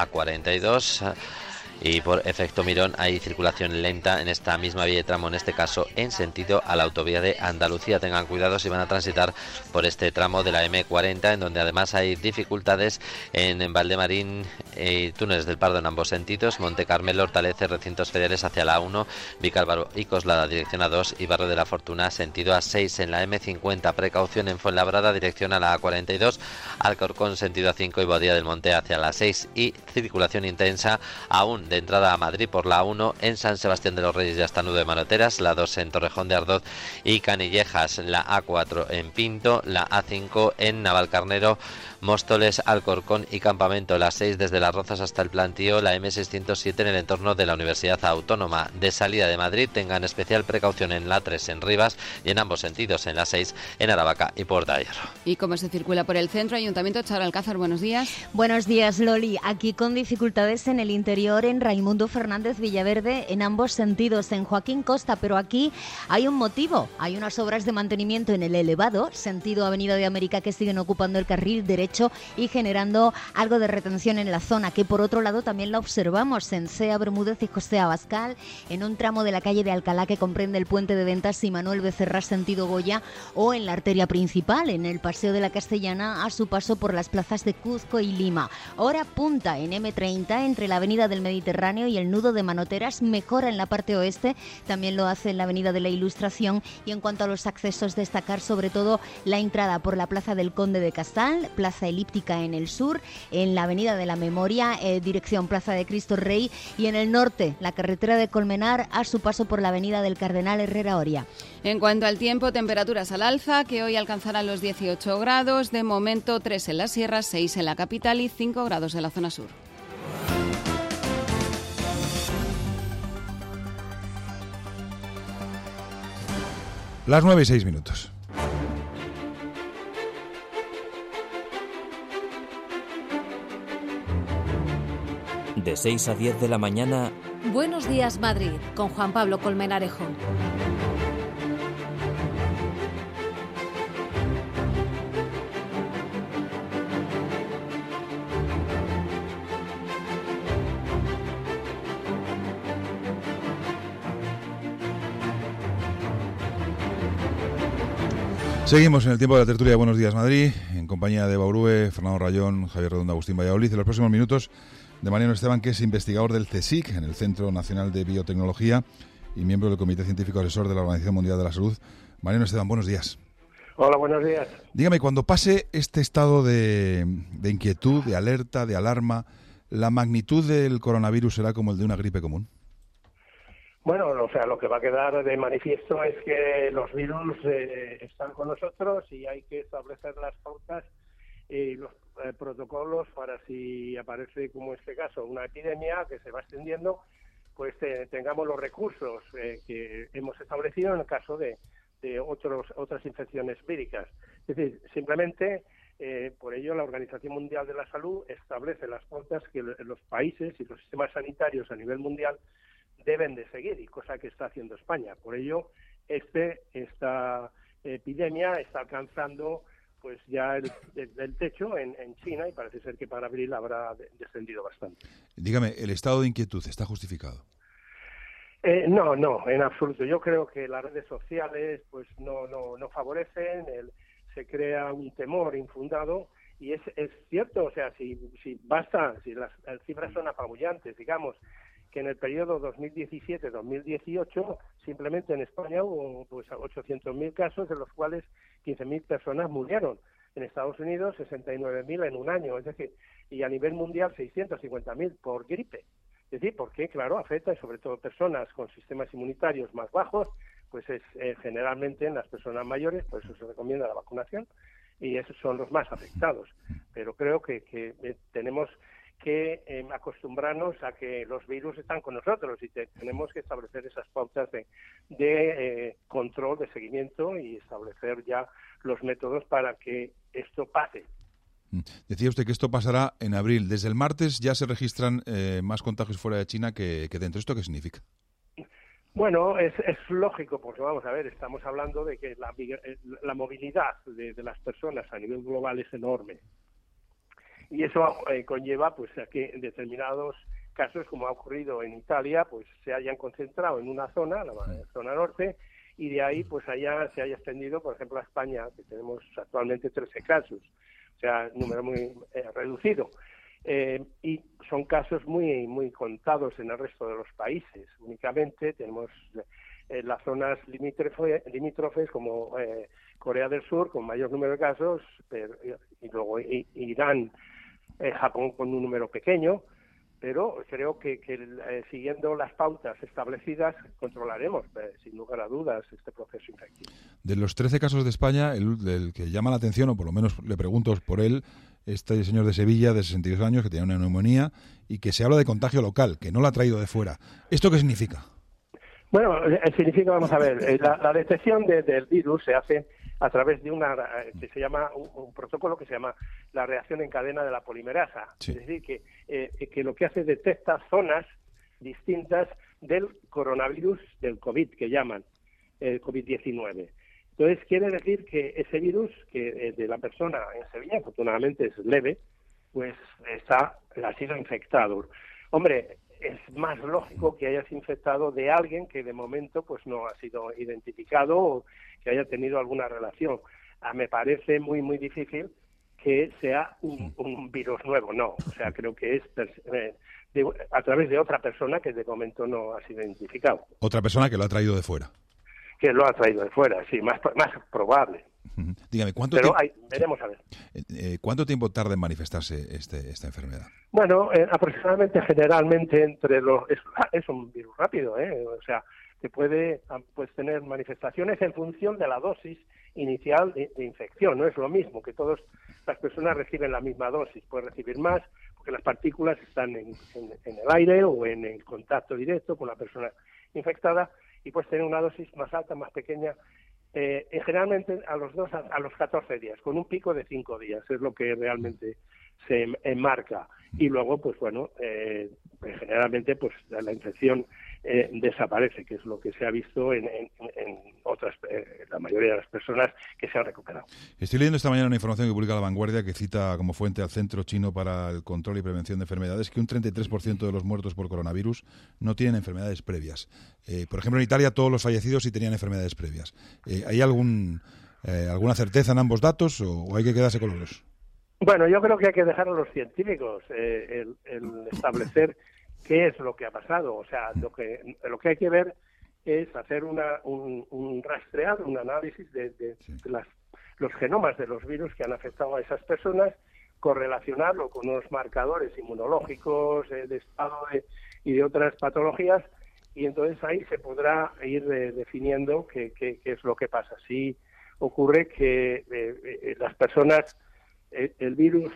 A42. Y por efecto Mirón hay circulación lenta en esta misma vía de tramo, en este caso en sentido a la autovía de Andalucía. Tengan cuidado si van a transitar por este tramo de la M40, en donde además hay dificultades en Valdemarín y Túneles del Pardo en ambos sentidos, Monte Carmelo, Hortaleza, recintos feriales hacia la A1, Vicálvaro y Coslada dirección A2 y Barrio de la Fortuna sentido A6 en la M50. Precaución en Fuenlabrada dirección a la A42, Alcorcón sentido A5 y Boadilla del Monte hacia la 6 y circulación intensa aún de entrada a Madrid por la 1 en San Sebastián de los Reyes y hasta Nudo de Manoteras, la 2 en Torrejón de Ardoz y Canillejas, la A4 en Pinto, la A5 en Navalcarnero, Móstoles, Alcorcón y Campamento, la 6 desde la Las Rozas hasta el Plantío, la M607 en el entorno de la Universidad Autónoma. De salida de Madrid, tengan especial precaución en la 3 en Rivas y en ambos sentidos en la 6 en Aravaca y Puerta de Hierro. ¿Y cómo se circula por el centro? Ayuntamiento, Charo Alcázar, buenos días. Buenos días, Loli. Aquí con dificultades en el interior, en Raimundo Fernández Villaverde, en ambos sentidos, en Joaquín Costa, pero aquí hay un motivo. Hay unas obras de mantenimiento en el elevado, sentido Avenida de América, que siguen ocupando el carril derecho y generando algo de retención en la zona, que por otro lado también la observamos en Sea Bermúdez y José Abascal, en un tramo de la calle de Alcalá que comprende el puente de Ventas y Manuel Becerra sentido Goya, o en la arteria principal, en el Paseo de la Castellana, a su paso por las plazas de Cuzco y Lima. Hora punta en M30 entre la Avenida del Mediterráneo y el nudo de Manoteras, mejora en la parte oeste, también lo hace en la Avenida de la Ilustración. Y en cuanto a los accesos, destacar sobre todo la entrada por la Plaza del Conde de Casal, Plaza Elíptica en el sur, en la Avenida de la Memoria, dirección Plaza de Cristo Rey, y en el norte, la carretera de Colmenar a su paso por la Avenida del Cardenal Herrera Oria. En cuanto al tiempo, temperaturas al alza, que hoy alcanzarán los 18 grados, de momento 3 en la sierra, 6 en la capital y 5 grados en la zona sur. Las 9:06. De 6 a 10 de la mañana. Buenos días, Madrid, con Juan Pablo Colmenarejo. Seguimos en el tiempo de la tertulia de Buenos Días Madrid, en compañía de Eva Urue, Fernando Rayón, Javier Redondo, Agustín Valladolid. En los próximos minutos, de Mariano Esteban, que es investigador del CSIC, en el Centro Nacional de Biotecnología, y miembro del Comité Científico Asesor de la Organización Mundial de la Salud. Mariano Esteban, buenos días. Hola, buenos días. Dígame, cuando pase este estado de inquietud, de alerta, de alarma, ¿la magnitud del coronavirus será como el de una gripe común? Bueno, o sea, lo que va a quedar de manifiesto es que los virus están con nosotros y hay que establecer las pautas y los protocolos para si aparece, como en este caso, una epidemia que se va extendiendo, pues tengamos los recursos que hemos establecido en el caso de otras infecciones víricas. Es decir, simplemente por ello la Organización Mundial de la Salud establece las pautas que los países y los sistemas sanitarios a nivel mundial deben de seguir, y cosa que está haciendo España. Por ello, esta epidemia está alcanzando pues ya el techo en China, y parece ser que para abril habrá descendido bastante. Dígame, ¿el estado de inquietud está justificado? No, en absoluto. Yo creo que las redes sociales pues no favorecen, se crea un temor infundado, y es cierto, o sea, si las cifras son apabullantes, digamos, que en el periodo 2017-2018 simplemente en España hubo pues 800.000 casos, de los cuales 15.000 personas murieron. En Estados Unidos 69.000 en un año, es decir, y a nivel mundial 650.000 por gripe. Es decir, porque claro, afecta, y sobre todo personas con sistemas inmunitarios más bajos, pues es generalmente en las personas mayores, por eso se recomienda la vacunación, y esos son los más afectados. Pero creo que tenemos que acostumbrarnos a que los virus están con nosotros, y tenemos que establecer esas pautas de control, de seguimiento, y establecer ya los métodos para que esto pase. Decía usted que esto pasará en abril. Desde el martes ya se registran más contagios fuera de China que dentro. ¿Esto qué significa? Bueno, es lógico, porque vamos a ver, estamos hablando de que la movilidad de las personas a nivel global es enorme. Y eso conlleva pues a que en determinados casos, como ha ocurrido en Italia, pues se hayan concentrado en una zona, la zona norte, y de ahí pues allá se haya extendido, por ejemplo, a España, que tenemos actualmente 13 casos, o sea, número muy reducido. Y son casos muy contados en el resto de los países. Únicamente tenemos las zonas limítrofes como Corea del Sur, con mayor número de casos, y luego Irán, Japón con un número pequeño, pero creo que siguiendo las pautas establecidas controlaremos, sin lugar a dudas, este proceso infectivo. De los 13 casos de España, el que llama la atención, o por lo menos le pregunto por él, este señor de Sevilla, de 62 años, que tiene una neumonía y que se habla de contagio local, que no lo ha traído de fuera. ¿Esto qué significa? Bueno, significa, vamos a ver, la detección del virus se hace a través de que se llama un protocolo que se llama la reacción en cadena de la polimerasa. Sí. Es decir, que lo que hace detecta zonas distintas del coronavirus, del COVID, que llaman el COVID-19. Entonces, quiere decir que ese virus, que de la persona en Sevilla, afortunadamente es leve, pues ha sido infectado. Hombre, es más lógico que hayas infectado de alguien que de momento pues no ha sido identificado o que haya tenido alguna relación. Me parece muy, muy difícil que sea un virus nuevo, no. O sea, creo que es a través de otra persona que de momento no ha sido identificado. Otra persona que lo ha traído de fuera. Que lo ha traído de fuera, sí, más probable. Dígame, veremos a ver. ¿Cuánto tiempo tarda en manifestarse esta enfermedad? Bueno, aproximadamente, generalmente, es un virus rápido, o sea, que puedes tener manifestaciones en función de la dosis inicial de infección. No es lo mismo que todas las personas reciben la misma dosis, puedes recibir más, porque las partículas están en el aire o en el contacto directo con la persona infectada, y puedes tener una dosis más alta, más pequeña, generalmente a los 14 días, con un pico de 5 días, es lo que realmente se enmarca. Y luego, pues bueno, generalmente pues la infección desaparece, que es lo que se ha visto en otras, la mayoría de las personas que se han recuperado. Estoy leyendo esta mañana una información que publica La Vanguardia que cita como fuente al Centro Chino para el Control y Prevención de Enfermedades que un 33% de los muertos por coronavirus no tienen enfermedades previas. Por ejemplo, en Italia todos los fallecidos sí tenían enfermedades previas. ¿Hay alguna certeza en ambos datos o hay que quedarse con los dos? Bueno, yo creo que hay que dejar a los científicos el qué es lo que ha pasado. O sea, lo que hay que ver es hacer un rastreado, un análisis de los genomas de los virus que han afectado a esas personas, correlacionarlo con unos marcadores inmunológicos de estado y de otras patologías, y entonces ahí se podrá ir definiendo qué es lo que pasa. Si ocurre que las personas, el virus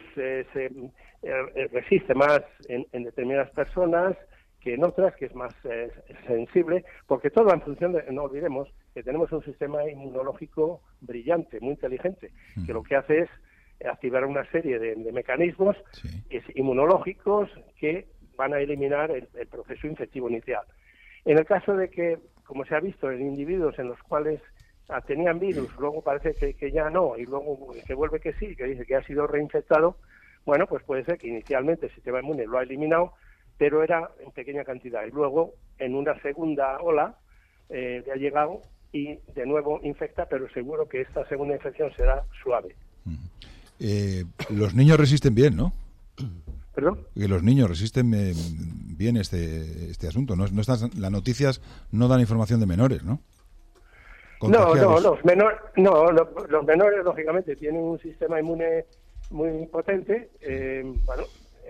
resiste más en determinadas personas que en otras, que es más sensible, porque todo en función de, no olvidemos que tenemos un sistema inmunológico brillante, muy inteligente, que lo que hace es activar una serie de mecanismos inmunológicos que van a eliminar el proceso infectivo inicial. En el caso de que, como se ha visto en individuos en los cuales tenían virus, luego parece que ya no, y luego se vuelve que sí, que dice que ha sido reinfectado, bueno, pues puede ser que inicialmente el sistema inmune lo ha eliminado, pero era en pequeña cantidad, y luego en una segunda ola le ha llegado y de nuevo infecta, pero seguro que esta segunda infección será suave. Los niños resisten bien, ¿no? ¿Perdón? Que los niños resisten bien este asunto. No están, las noticias no dan información de menores, ¿no? No, los menores lógicamente tienen un sistema inmune muy potente. Bueno,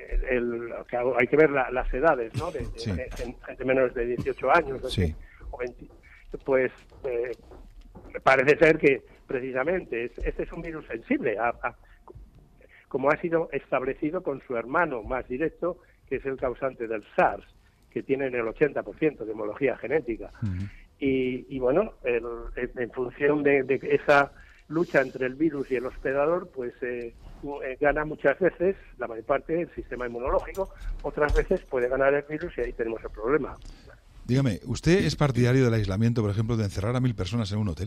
hay que ver las edades, ¿no? De gente menores de 18 años o 20, pues parece ser que precisamente este es un virus sensible, como ha sido establecido con su hermano más directo, que es el causante del SARS, que tienen el 80% de homología genética. Y bueno, en función de esa lucha entre el virus y el hospedador, pues gana muchas veces, la mayor parte, el sistema inmunológico, otras veces puede ganar el virus y ahí tenemos el problema. Dígame, ¿usted es partidario del aislamiento, por ejemplo, de encerrar a 1000 personas en un hotel?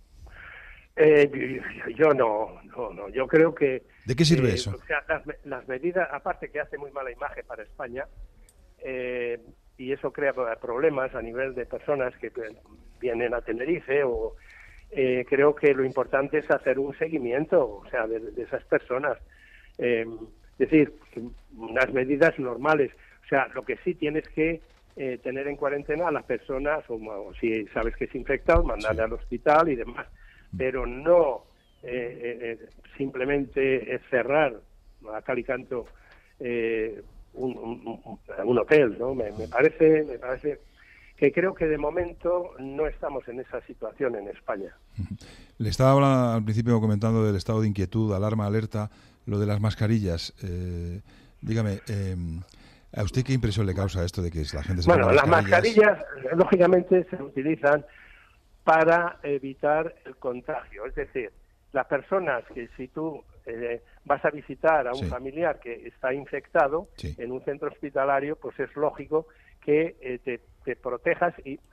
Yo no, yo creo que... ¿De qué sirve eso? O sea, las medidas, aparte que hace muy mala imagen para España, y eso crea problemas a nivel de personas que vienen a Tenerife, o creo que lo importante es hacer un seguimiento, o sea, de esas personas. Es decir, unas medidas normales. O sea, lo que sí tienes que tener en cuarentena a las personas, o si sabes que es infectado, mandarle al hospital y demás. Pero no simplemente cerrar a cal y canto un hotel, ¿no? Me parece que creo que de momento no estamos en esa situación en España. Le estaba hablando al principio comentando del estado de inquietud, alarma, alerta, lo de las mascarillas. Dígame, ¿a usted qué impresión le causa esto de que la gente se ponga las mascarillas lógicamente se utilizan para evitar el contagio. Es decir, las personas que si tú vas a visitar a un familiar que está infectado en un centro hospitalario, pues es lógico que te protejas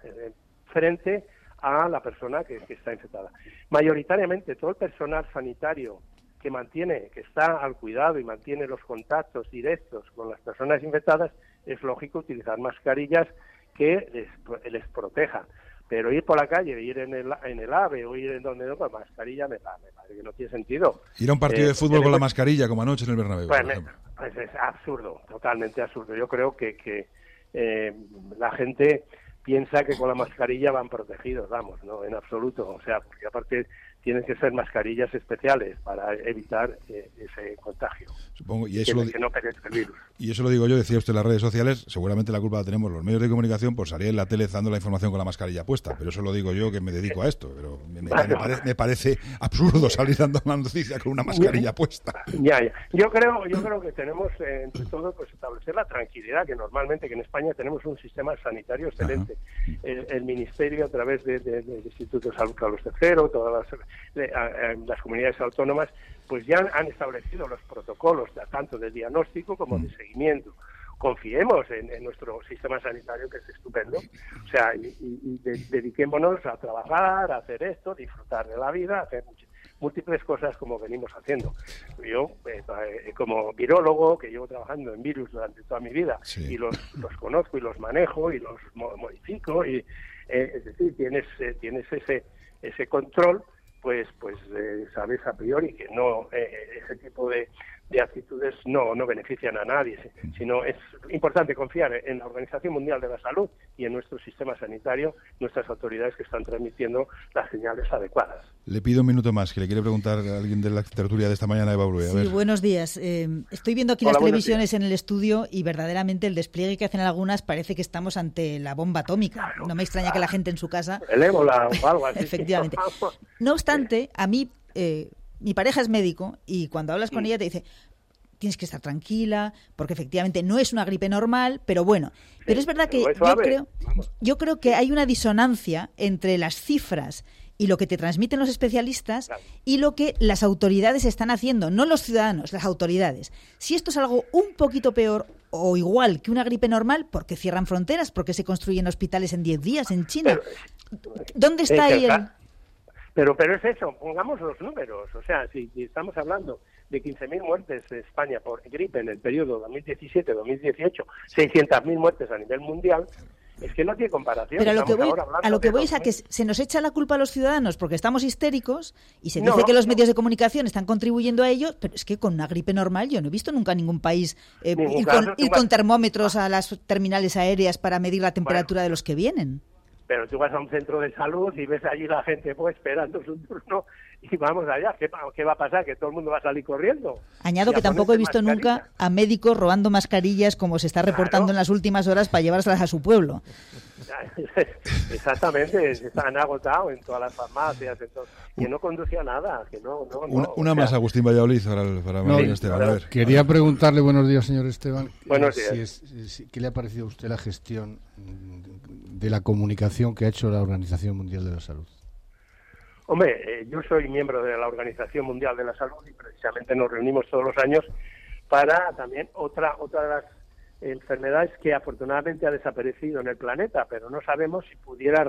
frente a la persona que está infectada. Mayoritariamente todo el personal sanitario que está al cuidado y mantiene los contactos directos con las personas infectadas, es lógico utilizar mascarillas que les protejan. Pero ir por la calle, ir en el AVE o ir en donde no, con mascarilla me parece que no tiene sentido. Ir a un partido de fútbol con la mascarilla, como anoche en el Bernabéu. Pues es absurdo, totalmente absurdo. Yo creo que la gente piensa que con la mascarilla van protegidos, vamos, no, en absoluto. O sea, porque aparte tienen que ser mascarillas especiales para evitar ese contagio. Supongo, que no penetre el virus. Y eso lo digo yo, decía usted en las redes sociales, seguramente la culpa la tenemos los medios de comunicación por salir en la tele dando la información con la mascarilla puesta, pero eso lo digo yo que me dedico a esto, pero me parece absurdo salir dando una noticia con una mascarilla puesta. Ya. Yo creo que tenemos, entre todo, pues establecer la tranquilidad, que normalmente que en España tenemos un sistema sanitario excelente. El Ministerio, a través del Instituto de Salud Carlos III, todas las comunidades autónomas, pues ya han establecido los protocolos tanto de diagnóstico como de seguimiento. Confiemos en nuestro sistema sanitario, que es estupendo. O sea, y dediquémonos a trabajar, a hacer esto, disfrutar de la vida, hacer múltiples cosas como venimos haciendo. Yo, como virólogo, que llevo trabajando en virus durante toda mi vida, y los conozco y los manejo y los modifico, y es decir, tienes ese control, pues sabes a priori que no ese tipo de actitudes no benefician a nadie, sino es importante confiar en la Organización Mundial de la Salud y en nuestro sistema sanitario, nuestras autoridades que están transmitiendo las señales adecuadas. Le pido un minuto más, que le quiere preguntar a alguien de la tertulia de esta mañana, Eva Brué. Sí, buenos días. Estoy viendo aquí las televisiones en el estudio y verdaderamente el despliegue que hacen algunas parece que estamos ante la bomba atómica. Claro. No me extraña que la gente en su casa... El ébola o algo así. Efectivamente. No obstante, a mí... mi pareja es médico y cuando hablas con ella te dice, tienes que estar tranquila, porque efectivamente no es una gripe normal, pero bueno. Pero es verdad que yo creo que hay una disonancia entre las cifras y lo que te transmiten los especialistas y lo que las autoridades están haciendo, no los ciudadanos, las autoridades. Si esto es algo un poquito peor o igual que una gripe normal, ¿por qué cierran fronteras? ¿Por qué se construyen hospitales en 10 días en China? ¿Dónde está ahí el...? Pero es eso, pongamos los números. O sea, si estamos hablando de 15.000 muertes en España por gripe en el periodo 2017-2018, 600.000 muertes a nivel mundial, es que no tiene comparación. Pero a lo que voy es a que se nos echa la culpa a los ciudadanos porque estamos histéricos y se dice que los medios de comunicación están contribuyendo a ello, pero es que con una gripe normal yo no he visto nunca en ningún país ir con termómetros a las terminales aéreas para medir la temperatura de los que vienen. Pero tú vas a un centro de salud y ves allí la gente pues esperando su turno y vamos allá. ¿Qué va a pasar? ¿Que todo el mundo va a salir corriendo? Añado que tampoco he visto nunca a médicos robando mascarillas como se está reportando en las últimas horas para llevárselas a su pueblo. Exactamente, están agotados en todas las farmacias, que no conducía a nada. Que no, una más, Agustín Valladolid, para Esteban. A ver. Quería preguntarle, buenos días, señor Esteban. Buenos días. ¿Qué le ha parecido a usted la gestión de la comunicación que ha hecho la Organización Mundial de la Salud? Hombre, yo soy miembro de la Organización Mundial de la Salud y precisamente nos reunimos todos los años para también otra de las enfermedades que afortunadamente ha desaparecido en el planeta, pero no sabemos si pudiera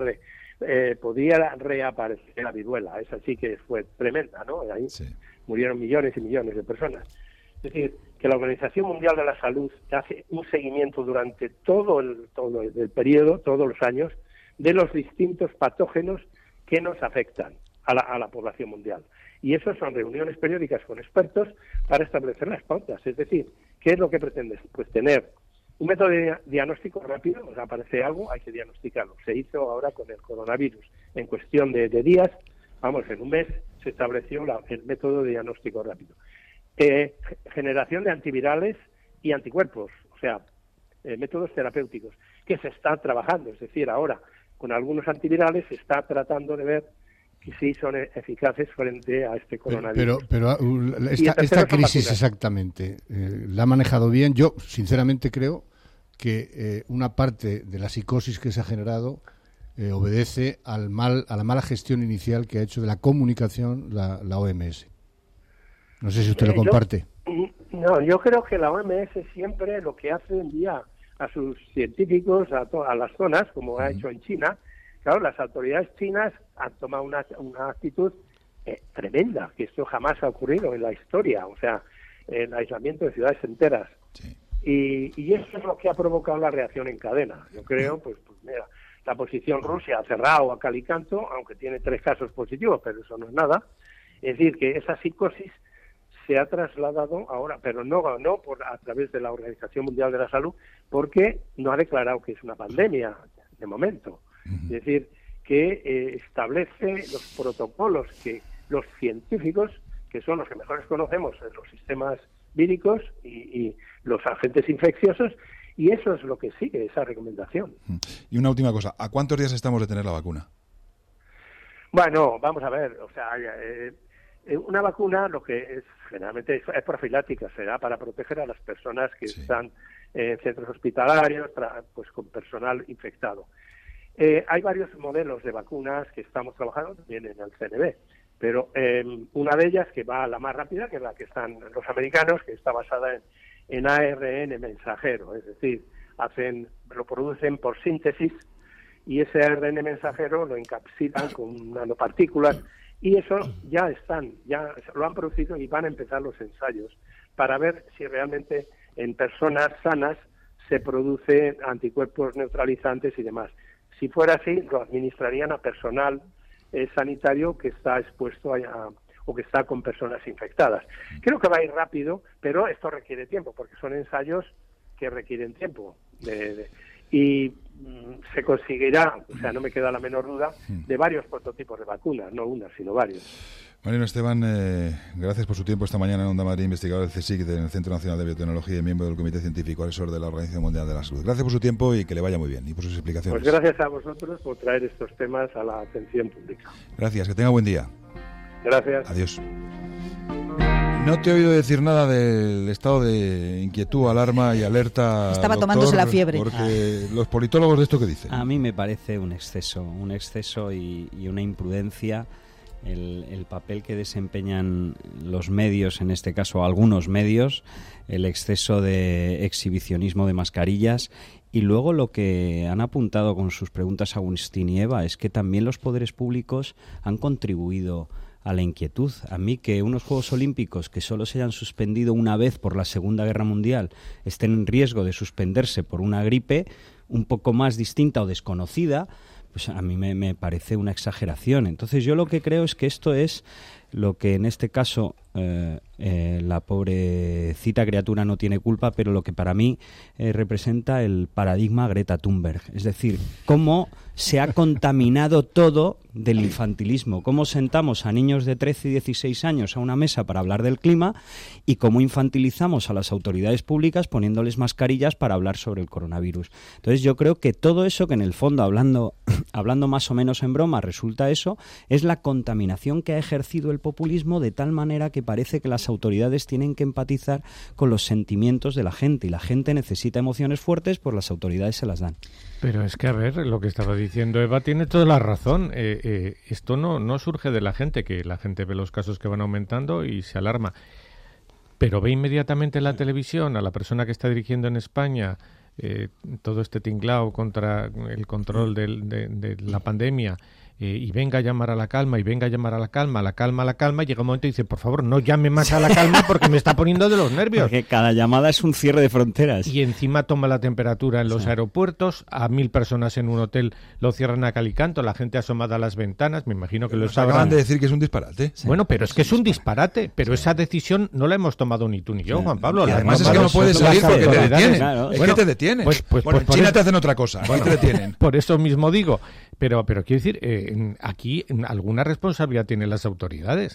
reaparecer la viruela. Esa sí que fue tremenda, ¿no? Ahí murieron millones y millones de personas. Es decir, que la Organización Mundial de la Salud hace un seguimiento durante todo el periodo, todos los años, de los distintos patógenos que nos afectan a la población mundial. Y eso son reuniones periódicas con expertos para establecer las pautas. Es decir, ¿qué es lo que pretendes? Pues tener un método de diagnóstico rápido. O sea, aparece algo, hay que diagnosticarlo. Se hizo ahora con el coronavirus. En cuestión de días, en un mes, se estableció el método de diagnóstico rápido. Generación de antivirales y anticuerpos. O sea, métodos terapéuticos, que se está trabajando. Es decir, ahora, con algunos antivirales se está tratando de ver que sí son eficaces frente a este coronavirus. Pero esta crisis exactamente, ¿la ha manejado bien? Yo, sinceramente, creo que una parte de la psicosis que se ha generado obedece a la mala gestión inicial que ha hecho de la comunicación la OMS. No sé si usted lo comparte. Yo creo que la OMS siempre lo que hace envía a sus científicos a las zonas, como ha hecho en China. Claro, las autoridades chinas han tomado una actitud tremenda, que esto jamás ha ocurrido en la historia, o sea, el aislamiento de ciudades enteras. Sí. Y eso es lo que ha provocado la reacción en cadena. Yo creo, pues mira, la posición Rusia ha cerrado a cal y canto, aunque tiene 3 casos positivos, pero eso no es nada. Es decir, que esa psicosis se ha trasladado ahora, pero no a través de la Organización Mundial de la Salud, porque no ha declarado que es una pandemia de momento. Es decir, que establece los protocolos que los científicos, que son los que mejores conocemos en los sistemas víricos y los agentes infecciosos, y eso es lo que sigue esa recomendación. Y una última cosa, ¿a cuántos días estamos de tener la vacuna? Bueno, vamos a ver, o sea, una vacuna lo que es generalmente es profiláctica, será para proteger a las personas que están en centros hospitalarios, pues con personal infectado. Hay varios modelos de vacunas que estamos trabajando también en el CNV, pero una de ellas, que va a la más rápida, que es la que están los americanos, que está basada en ARN mensajero, es decir, lo producen por síntesis y ese ARN mensajero lo encapsulan con nanopartículas y eso ya lo han producido y van a empezar los ensayos para ver si realmente en personas sanas se producen anticuerpos neutralizantes y demás. Si fuera así, lo administrarían a personal sanitario que está expuesto o que está con personas infectadas. Creo que va a ir rápido, pero esto requiere tiempo, porque son ensayos que requieren tiempo. Y se conseguirá, o sea, no me queda la menor duda, de varios prototipos de vacunas, no una, sino varios. Mariano Esteban, gracias por su tiempo esta mañana en Onda Madrid, investigador del CSIC, del Centro Nacional de Biotecnología y miembro del Comité Científico Asesor de la Organización Mundial de la Salud. Gracias por su tiempo y que le vaya muy bien y por sus explicaciones. Pues gracias a vosotros por traer estos temas a la atención pública. Gracias, que tenga buen día. Gracias. Adiós. No te he oído decir nada del estado de inquietud, alarma y alerta. Estaba doctor, tomándose la fiebre. Porque los politólogos de esto, ¿qué dicen? A mí me parece un exceso y una imprudencia el papel que desempeñan los medios, en este caso algunos medios, el exceso de exhibicionismo de mascarillas. Y luego lo que han apuntado con sus preguntas Agustín y Eva es que también los poderes públicos han contribuido a la inquietud. A mí que unos Juegos Olímpicos que solo se hayan suspendido una vez por la Segunda Guerra Mundial estén en riesgo de suspenderse por una gripe un poco más distinta o desconocida, pues a mí me parece una exageración. Entonces yo lo que creo es que esto es lo que en este caso la pobrecita criatura no tiene culpa, pero lo que para mí representa el paradigma Greta Thunberg. Es decir, cómo se ha contaminado todo del infantilismo, cómo sentamos a niños de 13 y 16 años a una mesa para hablar del clima y cómo infantilizamos a las autoridades públicas poniéndoles mascarillas para hablar sobre el coronavirus. Entonces yo creo que todo eso que en el fondo, hablando más o menos en broma, resulta eso, es la contaminación que ha ejercido el populismo de tal manera que parece que las autoridades tienen que empatizar con los sentimientos de la gente y la gente necesita emociones fuertes, pues las autoridades se las dan. Pero es que, a ver, lo que estaba diciendo Eva tiene toda la razón. Esto no surge de la gente, que la gente ve los casos que van aumentando y se alarma. Pero ve inmediatamente en la televisión a la persona que está dirigiendo en España todo este tinglao contra el control de la pandemia, y venga a llamar a la calma, y venga a llamar a la calma, y llega un momento y dice, por favor, no llame más a la calma porque me está poniendo de los nervios. Porque cada llamada es un cierre de fronteras. Y encima toma la temperatura en los aeropuertos, a 1.000 personas en un hotel lo cierran a cal y canto, la gente asomada a las ventanas, me imagino que lo sabrán. Acaban de decir que es un disparate. Sí. Bueno, pero es que es un disparate, pero esa decisión no la hemos tomado ni tú ni yo, Juan Pablo. Y además es que no puedes salir porque te detienen. Claro. Es que te detienen. Pues en China te hacen otra cosa, aquí te detienen. Por eso mismo digo, pero quiero decir, aquí alguna responsabilidad tienen las autoridades.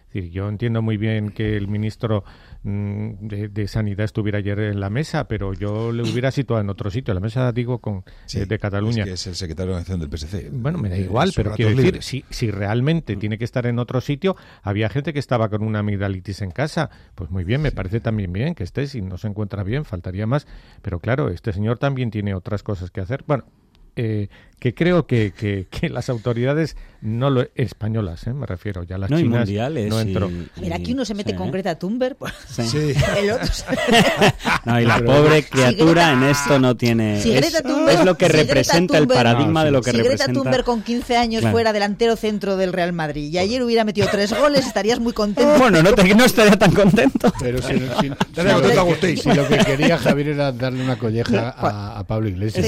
Es decir, yo entiendo muy bien que el ministro de Sanidad estuviera ayer en la mesa, pero yo le hubiera situado en otro sitio. La mesa, digo, de Cataluña. Es que es el secretario de organización del PSC. Bueno, me da igual, pero quiero decir, si realmente tiene que estar en otro sitio, había gente que estaba con una amigdalitis en casa. Pues muy bien, me parece también bien que esté, si no se encuentra bien, faltaría más. Pero claro, este señor también tiene otras cosas que hacer. Bueno, que creo que las autoridades españolas, me refiero, ya las chinas mundiales, no entró. A ver, aquí uno se mete con Greta Thunberg, el otro no, y la pobre criatura en esto no tiene... es lo que representa el paradigma de lo que representa. Si Greta Thunberg con 15 años fuera delantero centro del Real Madrid y ayer hubiera metido 3 goles, estarías muy contento. Bueno, no estaría tan contento. Pero si lo que quería Javier era darle una colleja a Pablo Iglesias.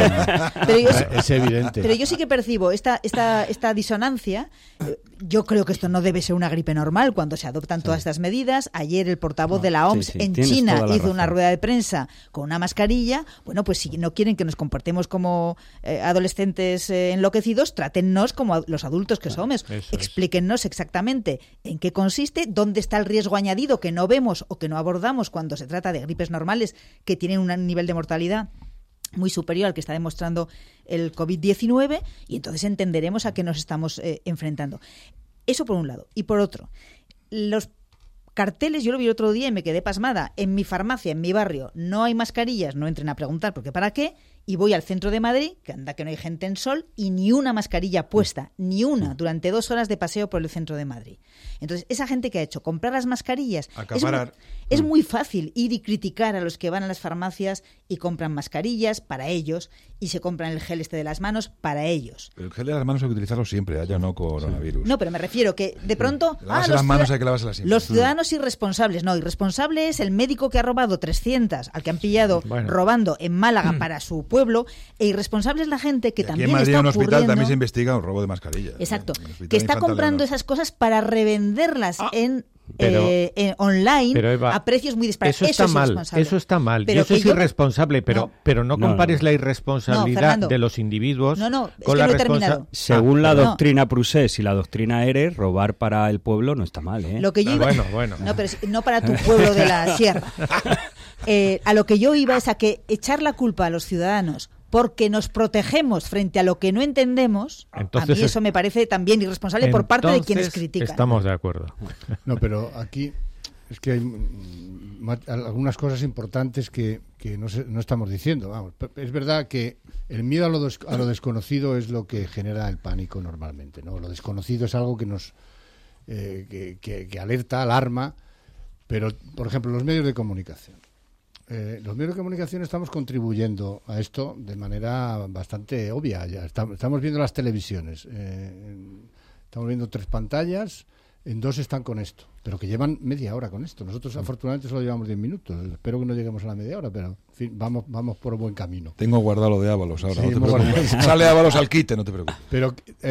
Es evidente. Pero yo sí que percibo esta disonancia. Yo creo que esto no debe ser una gripe normal cuando se adoptan todas estas medidas. Ayer el portavoz de la OMS en China hizo una rueda de prensa con una mascarilla. Bueno, pues si no quieren que nos comportemos como adolescentes enloquecidos, trátennos como los adultos que somos. Explíquennos exactamente en qué consiste, dónde está el riesgo añadido que no vemos o que no abordamos cuando se trata de gripes normales que tienen un nivel de mortalidad muy superior al que está demostrando el COVID-19, y entonces entenderemos a qué nos estamos enfrentando. Eso por un lado. Y por otro, los carteles, yo lo vi el otro día y me quedé pasmada. En mi farmacia, en mi barrio, no hay mascarillas, no entren a preguntar porque para qué, y voy al centro de Madrid, que anda que no hay gente en sol, y ni una mascarilla puesta, ni una, durante 2 horas de paseo por el centro de Madrid. Entonces, esa gente que ha hecho comprar las mascarillas, es muy fácil ir y criticar a los que van a las farmacias y compran mascarillas para ellos, y se compran el gel de las manos para ellos. Pero el gel de las manos hay que utilizarlo siempre, haya o no coronavirus. No, pero me refiero que de pronto... Las manos hay que lavárselas siempre. Los ciudadanos irresponsables, no, irresponsable es el médico que ha robado 300, al que han pillado robando en Málaga para su pueblo, e irresponsable es la gente que también está ocurriendo... Aquí en Madrid en un hospital también se investiga un robo de mascarillas. Exacto, que está comprando esas cosas para revenderlas online Eva, a precios muy disparados. Eso está mal. Pero y eso es irresponsable, pero no compares la irresponsabilidad de los individuos con la responsabilidad. Según la doctrina Prusés y la doctrina Eres, robar para el pueblo no está mal, ¿eh? Lo que yo iba... Bueno. No, pero no para tu pueblo de la sierra. A lo que yo iba es a que echar la culpa a los ciudadanos porque nos protegemos frente a lo que no entendemos, entonces, a mí eso me parece también irresponsable por parte de quienes critican. Estamos de acuerdo. No, pero aquí es que hay algunas cosas importantes que no estamos diciendo. Vamos, es verdad que el miedo a lo desconocido es lo que genera el pánico normalmente, ¿no? Lo desconocido es algo que nos que alerta, alarma, pero, por ejemplo, los medios de comunicación. Los medios de comunicación estamos contribuyendo a esto de manera bastante obvia. Ya estamos viendo las televisiones. Estamos viendo 3 pantallas, en 2 están con esto, pero que llevan media hora con esto. Nosotros, afortunadamente, solo llevamos 10 minutos. Espero que no lleguemos a la media hora, pero en fin, vamos por buen camino. Tengo guardado lo de Ábalos ahora, sí, no te preocupes. Sale Ábalos al quite, no te preocupes. Pero,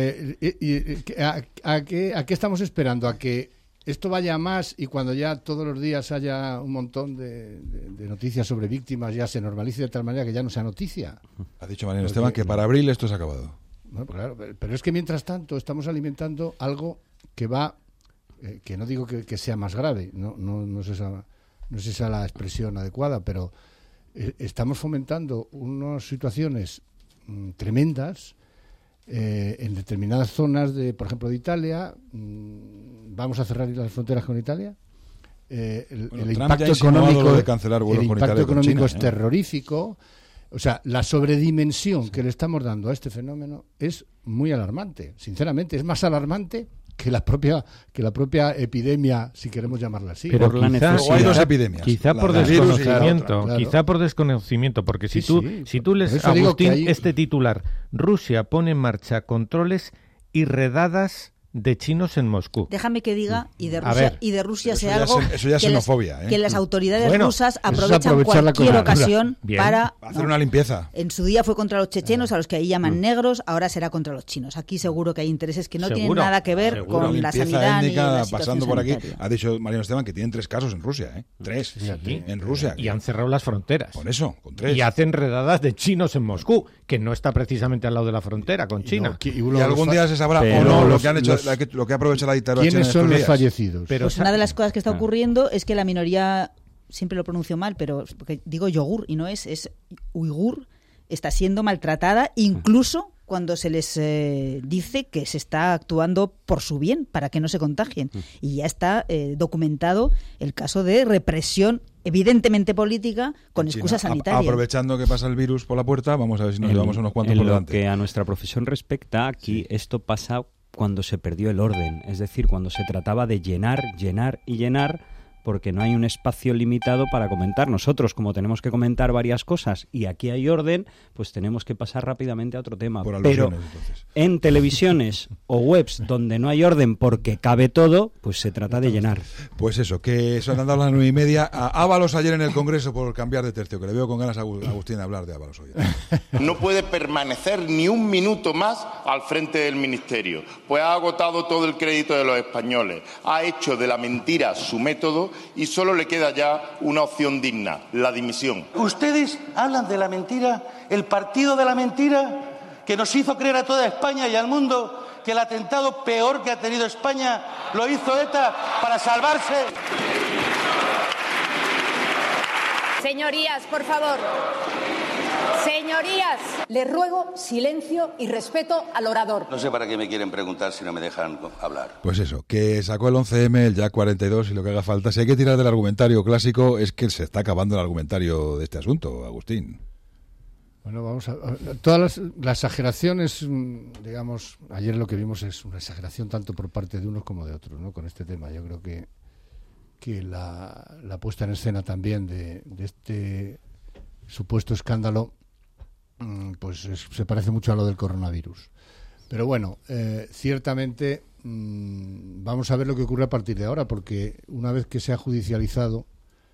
¿a qué estamos esperando? ¿A que esto vaya a más y cuando ya todos los días haya un montón de noticias sobre víctimas ya se normalice de tal manera que ya no sea noticia? Ha dicho Mariano Esteban que para abril esto se ha acabado. Bueno, claro, pero es que mientras tanto estamos alimentando algo que va, que no digo que sea más grave, no es esa la expresión adecuada, pero estamos fomentando unas situaciones tremendas en determinadas zonas por ejemplo, de Italia. Vamos a cerrar las fronteras con Italia. El impacto económico de cancelar vuelos con Italia, con China, es terrorífico. O sea, la sobredimensión que le estamos dando a este fenómeno es muy alarmante. Sinceramente, es más alarmante que la propia epidemia, si queremos llamarla así. Pero hay 2 epidemias. Quizá por desconocimiento, quizá por desconocimiento, porque si tú lees, Agustín, este titular: Rusia pone en marcha controles y redadas de chinos en Moscú. Déjame que diga, y de Rusia sea algo eso ya es xenofobia, que las autoridades rusas aprovechan cualquier ocasión para hacer una limpieza. En su día fue contra los chechenos, a los que ahí llaman negros, ahora será contra los chinos. Aquí seguro que hay intereses que no tienen nada que ver con la sanidad ni la pasando por aquí. sanitaria. Ha dicho Mariano Esteban que tienen 3 casos en Rusia, 3 en Rusia. Y han cerrado las fronteras. Con eso, con 3. Y hacen redadas de chinos en Moscú, que no está precisamente al lado de la frontera con China. Y algún día se sabrá o no lo que han hecho. lo que aprovecha la dictadura. ¿Quiénes son los fallecidos? Pero pues una de las cosas que está ocurriendo es que la minoría, siempre lo pronuncio mal, pero porque digo yogur y no es uigur, está siendo maltratada incluso cuando se les dice que se está actuando por su bien, para que no se contagien. Y ya está documentado el caso de represión evidentemente política con excusa sanitaria. Aprovechando que pasa el virus por la puerta, vamos a ver si nos llevamos unos cuantos por delante. En lo que a nuestra profesión respecta, aquí esto pasa cuando se perdió el orden, es decir, cuando se trataba de llenar y llenar, porque no hay un espacio limitado para comentar. Nosotros, como tenemos que comentar varias cosas y aquí hay orden, pues tenemos que pasar rápidamente a otro tema. Pero en televisiones o webs donde no hay orden porque cabe todo, pues se trata de llenar. Pues eso, que son andando a las 9:30. A Ábalos ayer en el Congreso por cambiar de tercio, que le veo con ganas a Agustín hablar de Ábalos hoy. No puede permanecer ni un minuto más al frente del ministerio, pues ha agotado todo el crédito de los españoles, ha hecho de la mentira su método y solo le queda ya una opción digna, la dimisión. Ustedes hablan de la mentira, el partido de la mentira, que nos hizo creer a toda España y al mundo que el atentado peor que ha tenido España lo hizo ETA para salvarse. Señorías, por favor. Señorías, les ruego silencio y respeto al orador. No sé para qué me quieren preguntar si no me dejan hablar. Pues eso, que sacó el 11M, el Jack 42 y lo que haga falta. Si hay que tirar del argumentario clásico, es que se está acabando el argumentario de este asunto, Agustín. Bueno, vamos a... Todas las exageraciones, digamos, ayer lo que vimos es una exageración tanto por parte de unos como de otros, ¿no? Con este tema. Yo creo que la puesta en escena también de este supuesto escándalo pues se parece mucho a lo del coronavirus. Pero bueno, ciertamente vamos a ver lo que ocurre a partir de ahora, porque una vez que se ha judicializado,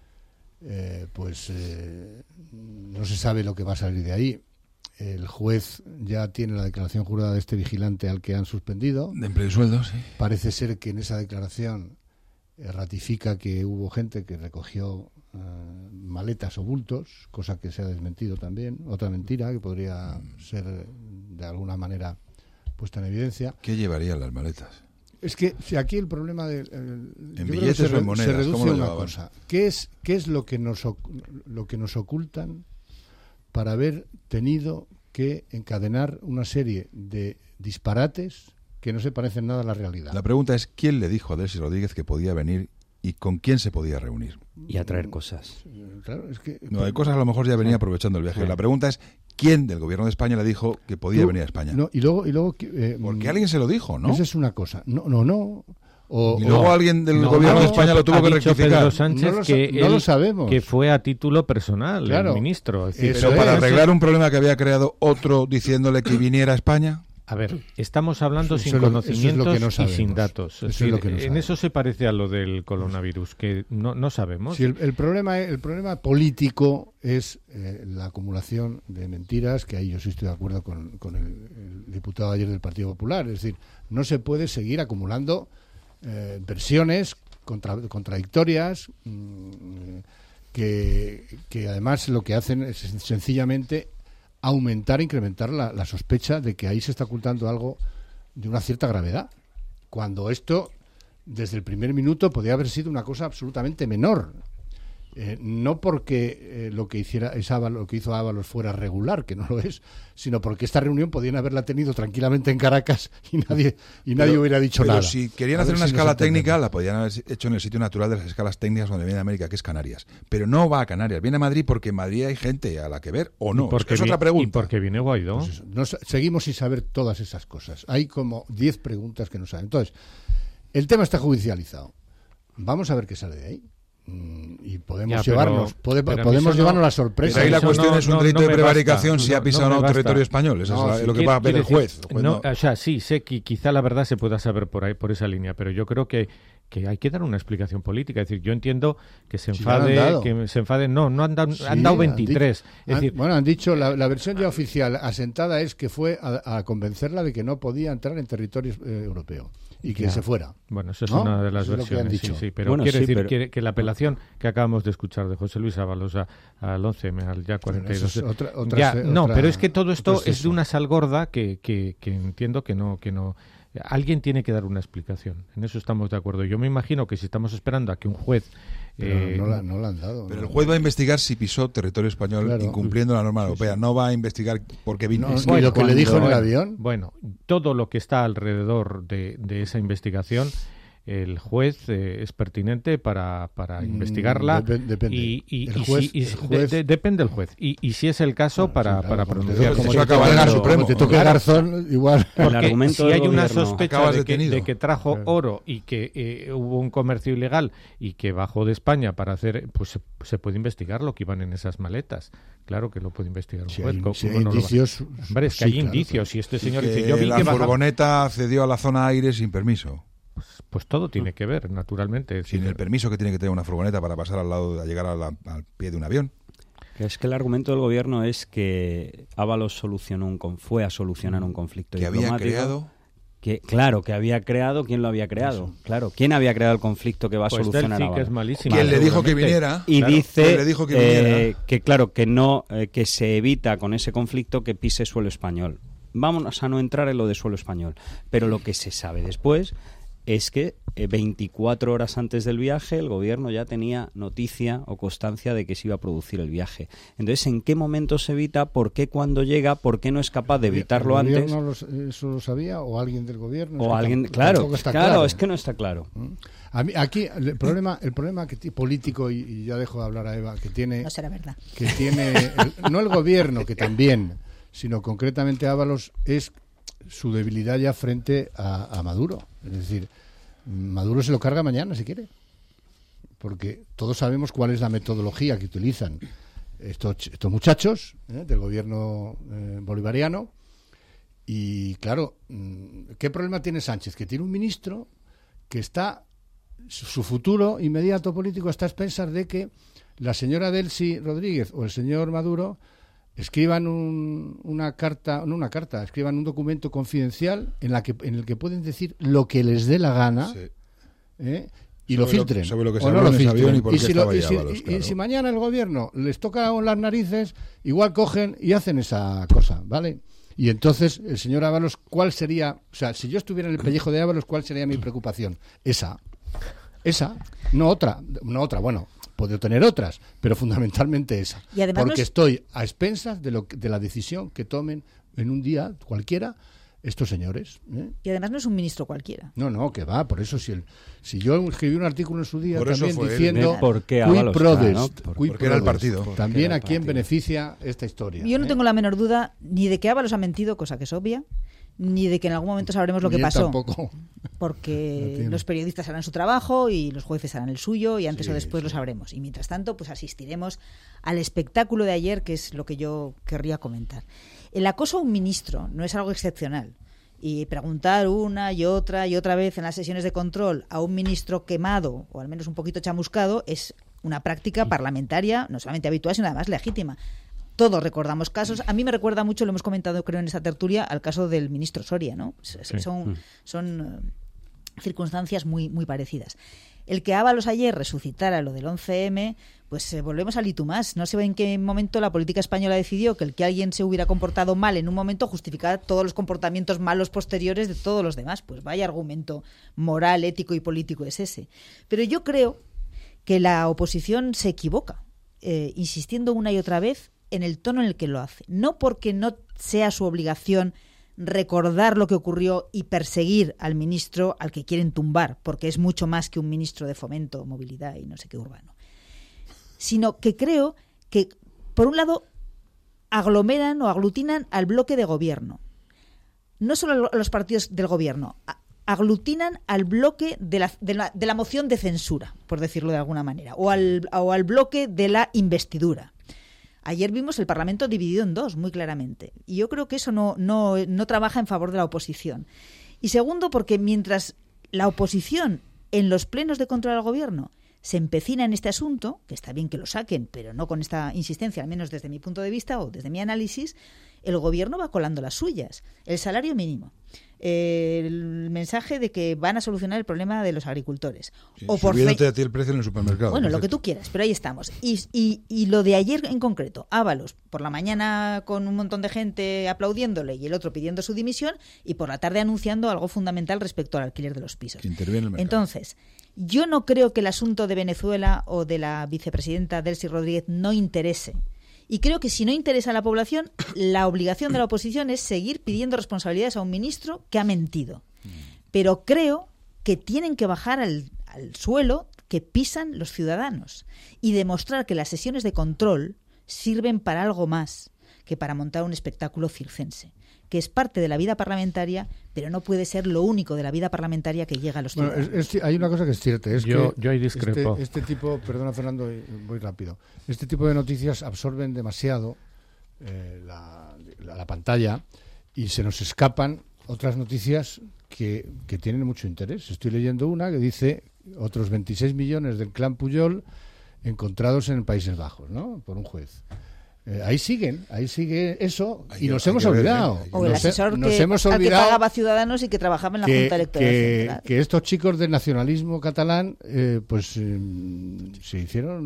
no se sabe lo que va a salir de ahí. El juez ya tiene la declaración jurada de este vigilante al que han suspendido. De empleo y sueldo, sí. Parece ser que en esa declaración ratifica que hubo gente que recogió maletas o bultos, cosa que se ha desmentido también. Otra mentira que podría ser de alguna manera puesta en evidencia. ¿Qué llevarían las maletas? Es que si aquí el problema de en billetes o en monedas, se reduce a una cosa. ¿Qué es lo que nos ocultan para haber tenido que encadenar una serie de disparates que no se parecen nada a la realidad? La pregunta es, ¿quién le dijo a Delcy Rodríguez que podía venir y con quién se podía reunir? Y a traer cosas. Claro, es que... No, hay cosas a lo mejor ya venía aprovechando el viaje. Sí. La pregunta es, ¿quién del gobierno de España le dijo que podía venir a España? No, y luego porque alguien se lo dijo, ¿no? Esa es una cosa. No. Y luego alguien del gobierno de España lo tuvo que rectificar. Pedro Sánchez no lo sabemos. Que fue a título personal, claro, el ministro. Es decir, pero para arreglar un problema que había creado otro diciéndole que viniera a España. A ver, estamos hablando sin conocimientos y sin datos. En eso se parece a lo del coronavirus, que no sabemos. Sí, el problema político es la acumulación de mentiras, que ahí yo sí estoy de acuerdo con el diputado ayer del Partido Popular. Es decir, no se puede seguir acumulando versiones contradictorias que además lo que hacen es sencillamente incrementar la sospecha de que ahí se está ocultando algo de una cierta gravedad, cuando esto desde el primer minuto podía haber sido una cosa absolutamente menor. No porque lo que hizo Ábalos fuera regular, que no lo es, sino porque esta reunión podían haberla tenido tranquilamente en Caracas y nadie hubiera dicho nada. Pero si querían hacer una escala técnica, la podían haber hecho en el sitio natural de las escalas técnicas donde viene América, que es Canarias. Pero no va a Canarias, viene a Madrid porque en Madrid hay gente a la que ver, ¿o no? Es otra pregunta. Y porque viene Guaidó. Pues seguimos sin saber todas esas cosas. Hay como 10 preguntas que no saben. Entonces, el tema está judicializado. Vamos a ver qué sale de ahí. Y podemos llevarnos la sorpresa. Pero ahí la cuestión es un delito de prevaricación si ha pisado o no territorio español. Eso es lo que va a ver el juez. O sea, sí, sé que quizá la verdad se pueda saber por esa línea, pero yo creo que hay que dar una explicación política. Es decir, yo entiendo que se enfade, no han dado 23. Han dicho, la versión ya oficial asentada es que fue a convencerla de que no podía entrar en territorio europeo y que se fuera. Bueno, eso es una de las versiones, sí, pero quiere decir que la apelación que acabamos de escuchar de José Luis Ábalos al 11M, al ya 42... Pero es que todo esto es de una sal gorda que entiendo que no Alguien tiene que dar una explicación. En eso estamos de acuerdo. Yo me imagino que si estamos esperando a que un juez... no la han dado. Pero el juez va a investigar si pisó territorio español, claro, incumpliendo la norma europea. No va a investigar porque vino... ¿Y lo que le dijo en el avión? Bueno, todo lo que está alrededor de esa investigación... El juez es pertinente para investigarla. Depende. Depende del juez. Y si es el caso, para pronunciar. Como te toque Garzón, igual. Porque si hay una sospecha de que trajo oro y que hubo un comercio ilegal y que bajó de España para hacer, pues se puede investigar lo que iban en esas maletas. Claro que lo puede investigar un juez. Si hay indicios, hombre, es que hay indicios. Y este señor dice, yo vi la furgoneta accedió a la zona aire sin permiso. Pues todo tiene que ver, naturalmente. Sin el permiso que tiene que tener una furgoneta para pasar al lado, a llegar al pie de un avión. Es que el argumento del gobierno es que Ábalos fue a solucionar un conflicto que diplomático. Había creado. Que había creado. ¿Quién lo había creado? Eso. Claro, ¿quién había creado el conflicto que va a solucionar Ábalos? Que es malísimo. ¿Quién le dijo que viniera? Y claro, dice que se evita con ese conflicto que pise suelo español. Vámonos a no entrar en lo de suelo español. Pero lo que se sabe después es que 24 horas antes del viaje el gobierno ya tenía noticia o constancia de que se iba a producir el viaje. Entonces, ¿en qué momento se evita? ¿Por qué cuando llega? ¿Por qué no es capaz de evitarlo antes? ¿El gobierno eso lo sabía o alguien del gobierno? O alguien, claro, es que no está claro. A mí, aquí el problema político, y ya dejo de hablar a Eva, que tiene... No será verdad. Que tiene no el gobierno, que también, sino concretamente Ábalos, es su debilidad ya frente a Maduro. Es decir, Maduro se lo carga mañana si quiere, porque todos sabemos cuál es la metodología que utilizan estos muchachos del gobierno bolivariano. Y claro, ¿qué problema tiene Sánchez? Que tiene un ministro que está, su futuro inmediato político está a expensas de que la señora Delcy Rodríguez o el señor Maduro escriban escriban un documento confidencial en el que pueden decir lo que les dé la gana, y lo filtren. Sobre lo que se o no lo filtren. Y si mañana el gobierno les toca las narices, igual cogen y hacen esa cosa, ¿vale? Y entonces, el señor Ábalos, ¿cuál sería? O sea, si yo estuviera en el pellejo de Ábalos, ¿cuál sería mi preocupación? Esa, no otra, bueno, puedo tener otras, pero fundamentalmente esa. Y además porque estoy a expensas de la decisión que tomen en un día cualquiera estos señores. Y además no es un ministro cualquiera. No, que va, por eso si yo escribí un artículo en su día por también diciendo porque era el partido. También a quién beneficia esta historia. Yo no tengo la menor duda ni de que Ábalos ha mentido, cosa que es obvia, ni de que en algún momento sabremos lo que pasó. Tampoco. Porque los periodistas harán su trabajo y los jueces harán el suyo y antes o después lo sabremos. Y mientras tanto, pues asistiremos al espectáculo de ayer, que es lo que yo querría comentar. El acoso a un ministro no es algo excepcional. Y preguntar una y otra vez en las sesiones de control a un ministro quemado o al menos un poquito chamuscado es una práctica parlamentaria no solamente habitual, sino además legítima. Todos recordamos casos. A mí me recuerda mucho, lo hemos comentado creo en esta tertulia, al caso del ministro Soria, ¿no? Son circunstancias muy, muy parecidas. El que Ábalos ayer resucitara lo del 11M, pues volvemos al y tú más. No sé en qué momento la política española decidió que el que alguien se hubiera comportado mal en un momento justificaba todos los comportamientos malos posteriores de todos los demás. Pues vaya argumento moral, ético y político es ese. Pero yo creo que la oposición se equivoca, insistiendo una y otra vez en el tono en el que lo hace. No porque no sea su obligación recordar lo que ocurrió y perseguir al ministro al que quieren tumbar, porque es mucho más que un ministro de Fomento, Movilidad y no sé qué urbano, sino que creo que, por un lado, aglomeran o aglutinan al bloque de gobierno. No solo a los partidos del gobierno, aglutinan al bloque de la moción de censura, por decirlo de alguna manera, o al bloque de la investidura. Ayer vimos el Parlamento dividido en dos, muy claramente. Y yo creo que eso no trabaja en favor de la oposición. Y segundo, porque mientras la oposición en los plenos de control al gobierno se empecina en este asunto, que está bien que lo saquen, pero no con esta insistencia, al menos desde mi punto de vista o desde mi análisis, el gobierno va colando las suyas. El salario mínimo. el mensaje de que van a solucionar el problema de los agricultores. Sí, o por subiéndote a ti el precio en el supermercado. Bueno, lo que tú quieras, pero ahí estamos. Y lo de ayer en concreto, Ábalos, por la mañana con un montón de gente aplaudiéndole y el otro pidiendo su dimisión, y por la tarde anunciando algo fundamental respecto al alquiler de los pisos. Que interviene en el mercado. Entonces, yo no creo que el asunto de Venezuela o de la vicepresidenta Delcy Rodríguez no interese. Y creo que si no interesa a la población, la obligación de la oposición es seguir pidiendo responsabilidades a un ministro que ha mentido. Pero creo que tienen que bajar al suelo que pisan los ciudadanos y demostrar que las sesiones de control sirven para algo más que para montar un espectáculo circense, que es parte de la vida parlamentaria, pero no puede ser lo único de la vida parlamentaria que llega a los ciudadanos. Bueno, hay una cosa que es cierta, es yo que ahí discrepo. Este tipo, perdona Fernando, voy rápido, este tipo de noticias absorben demasiado la pantalla y se nos escapan otras noticias que tienen mucho interés. Estoy leyendo una que dice otros 26 millones del clan Pujol encontrados en Países Bajos, ¿no? Por un juez. Ahí sigue eso y nos hemos olvidado. O el asesor al que pagaba Ciudadanos y que trabajaba en la Junta Electoral Central. Que estos chicos del nacionalismo catalán se hicieron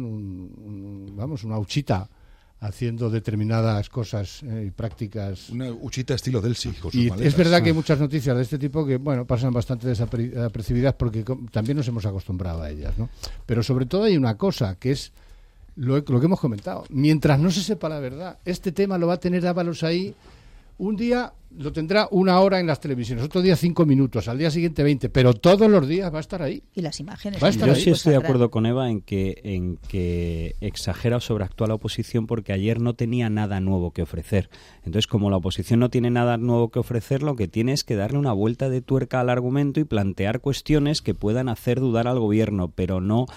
una huchita haciendo determinadas cosas y prácticas. Una huchita estilo Delcy. Y es verdad que hay muchas noticias de este tipo que pasan bastante desapercibidas porque también nos hemos acostumbrado a ellas, ¿no? Pero sobre todo hay una cosa que es lo que hemos comentado. Mientras no se sepa la verdad, este tema lo va a tener Ábalos ahí. Un día lo tendrá 1 hora en las televisiones, otro día 5 minutos, al día siguiente 20, pero todos los días va a estar ahí. Y las imágenes. Yo sí estoy de acuerdo con Eva en que exagera o sobreactúa la oposición porque ayer no tenía nada nuevo que ofrecer. Entonces, como la oposición no tiene nada nuevo que ofrecer, lo que tiene es que darle una vuelta de tuerca al argumento y plantear cuestiones que puedan hacer dudar al gobierno, pero no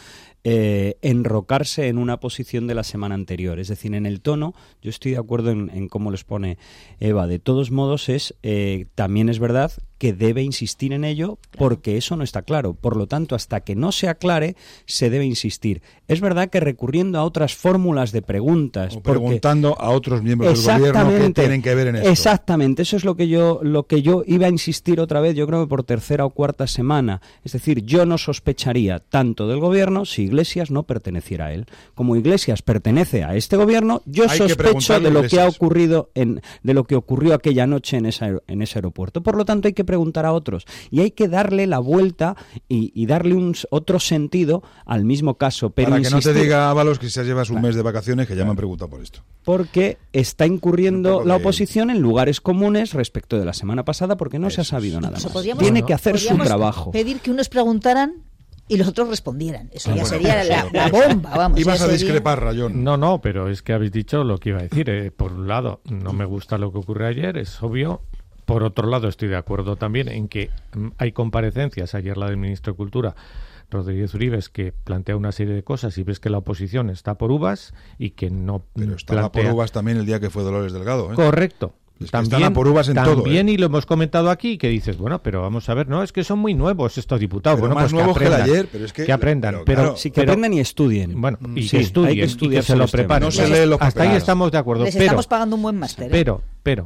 enrocarse en una posición de la semana anterior. Es decir, en el tono, yo estoy de acuerdo en cómo lo expone Eva. De todos modos, también es verdad que debe insistir en ello porque eso no está claro. Por lo tanto, hasta que no se aclare, se debe insistir. Es verdad que recurriendo a otras fórmulas de preguntas. O preguntando a otros miembros del gobierno que tienen que ver en esto. Exactamente, eso es lo que yo iba a insistir otra vez, yo creo que por tercera o cuarta semana. Es decir, yo no sospecharía tanto del gobierno si Iglesias no perteneciera a él. Como Iglesias pertenece a este gobierno, yo sospecho de lo que ha ocurrido de lo que ocurrió aquella noche en ese aeropuerto. Por lo tanto, hay que preguntar a otros y hay que darle la vuelta y darle otro sentido al mismo caso. Pero para que no te diga Ábalos que se llevas un mes de vacaciones, que ya me han preguntado por esto. Porque está incurriendo la oposición en lugares comunes respecto de la semana pasada porque no se ha sabido nada más. Tiene que hacer su trabajo. Pedir que unos preguntaran y los otros respondieran. Eso ya sería la bomba, vamos. Ibas a discrepar, Rayón. No, pero es que habéis dicho lo que iba a decir. Por un lado, no me gusta lo que ocurre ayer, es obvio. Por otro lado, estoy de acuerdo también en que hay comparecencias, ayer la del ministro de Cultura, Rodríguez Uribes, que plantea una serie de cosas y ves que la oposición está por uvas y que no Pero estaba por uvas también el día que fue Dolores Delgado, ¿eh? Correcto. También, están por uvas en todo, y lo hemos comentado aquí, que dices, bueno, pero vamos a ver, no, es que son muy nuevos estos diputados. Pero bueno, más pues nuevos que aprendan, que ayer, pero es que aprendan. Pero aprendan y estudien. Bueno, y sí, que estudien, hay que estudiar y que se lo preparen. No se lee los Hasta ahí estamos de acuerdo. Les estamos pagando un buen máster. Pero,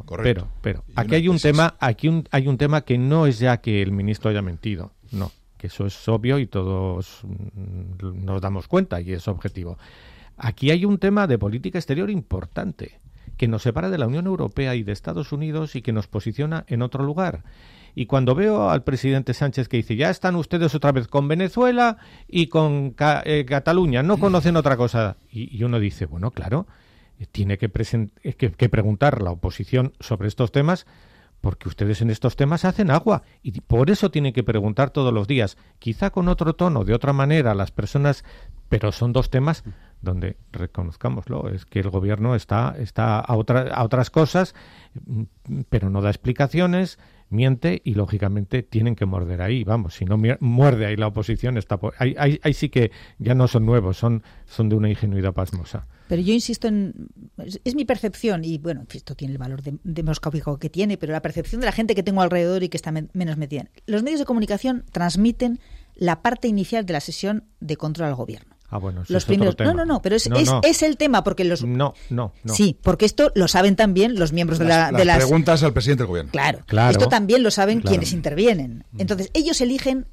aquí hay un tema que no es ya que el ministro haya mentido, no, que eso es obvio y todos nos damos cuenta y es objetivo. Aquí hay un tema de política exterior importante, que nos separa de la Unión Europea y de Estados Unidos y que nos posiciona en otro lugar. Y cuando veo al presidente Sánchez que dice, ya están ustedes otra vez con Venezuela y con Cataluña, no conocen otra cosa. Y uno dice, bueno, claro, tiene que preguntar la oposición sobre estos temas porque ustedes en estos temas hacen agua y por eso tienen que preguntar todos los días, quizá con otro tono, de otra manera, a las personas, pero son dos temas donde, reconozcámoslo, es que el gobierno está a otras cosas, pero no da explicaciones, miente y lógicamente tienen que morder ahí, vamos, si no muerde ahí la oposición, ahí sí que ya no son nuevos, son de una ingenuidad pasmosa. Pero yo insisto es mi percepción, y bueno, esto tiene el valor demoscópico que tiene, pero la percepción de la gente que tengo alrededor y que está menos metida. Los medios de comunicación transmiten la parte inicial de la sesión de control al gobierno. bueno, los primeros. No, pero es el tema, porque los. No. Sí, porque esto lo saben también los miembros de las preguntas al presidente del gobierno. Claro. Esto también lo saben quienes intervienen. Entonces, ellos eligen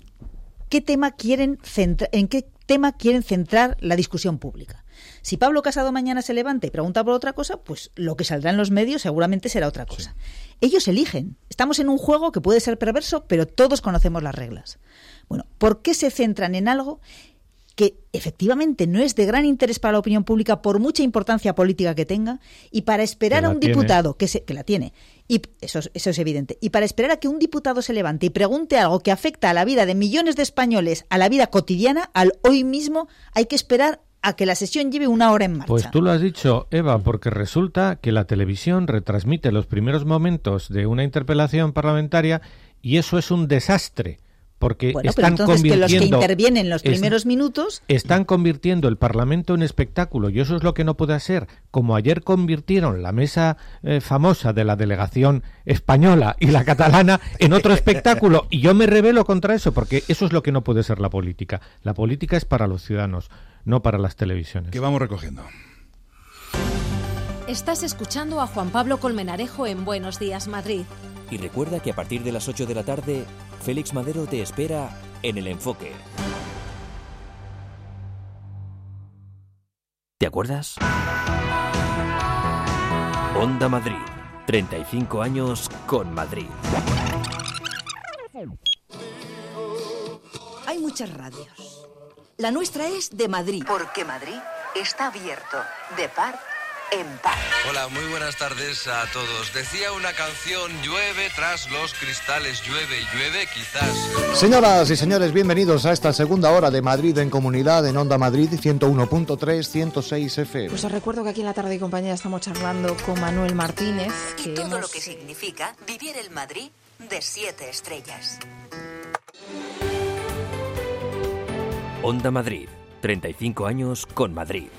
en qué tema quieren centrar la discusión pública. Si Pablo Casado mañana se levanta y pregunta por otra cosa, pues lo que saldrá en los medios seguramente será otra cosa. Sí. Ellos eligen. Estamos en un juego que puede ser perverso, pero todos conocemos las reglas. Bueno, ¿por qué se centran en algo que efectivamente no es de gran interés para la opinión pública, por mucha importancia política que tenga, y para esperar a un diputado que la tiene, y eso es evidente, y para esperar a que un diputado se levante y pregunte algo que afecta a la vida de millones de españoles, a la vida cotidiana, al hoy mismo, hay que esperar a que la sesión lleve 1 hora en marcha? Pues tú lo has dicho, Eva, porque resulta que la televisión retransmite los primeros momentos de una interpelación parlamentaria y eso es un desastre. Porque están convirtiendo, que los que intervienen los primeros minutos están convirtiendo el Parlamento en espectáculo, y eso es lo que no puede ser. Como ayer convirtieron la mesa famosa de la delegación española y la catalana en otro espectáculo, y yo me rebelo contra eso, porque eso es lo que no puede ser la política. La política es para los ciudadanos, no para las televisiones. Que vamos recogiendo. Estás escuchando a Juan Pablo Colmenarejo en Buenos Días, Madrid. Y recuerda que a partir de las 8 de la tarde, Félix Madero te espera en El Enfoque. ¿Te acuerdas? Onda Madrid. 35 años con Madrid. Hay muchas radios. La nuestra es de Madrid. Porque Madrid está abierto de par en par. Hola, muy buenas tardes a todos. Decía una canción, llueve tras los cristales, llueve, quizás. Señoras y señores, bienvenidos a esta segunda hora de Madrid en Comunidad en Onda Madrid 101.3, 106 FM. Pues os recuerdo que aquí en La Tarde y Compañía estamos charlando con Manuel Martínez. Y todo lo que significa vivir el Madrid de 7 estrellas. Onda Madrid, 35 años con Madrid.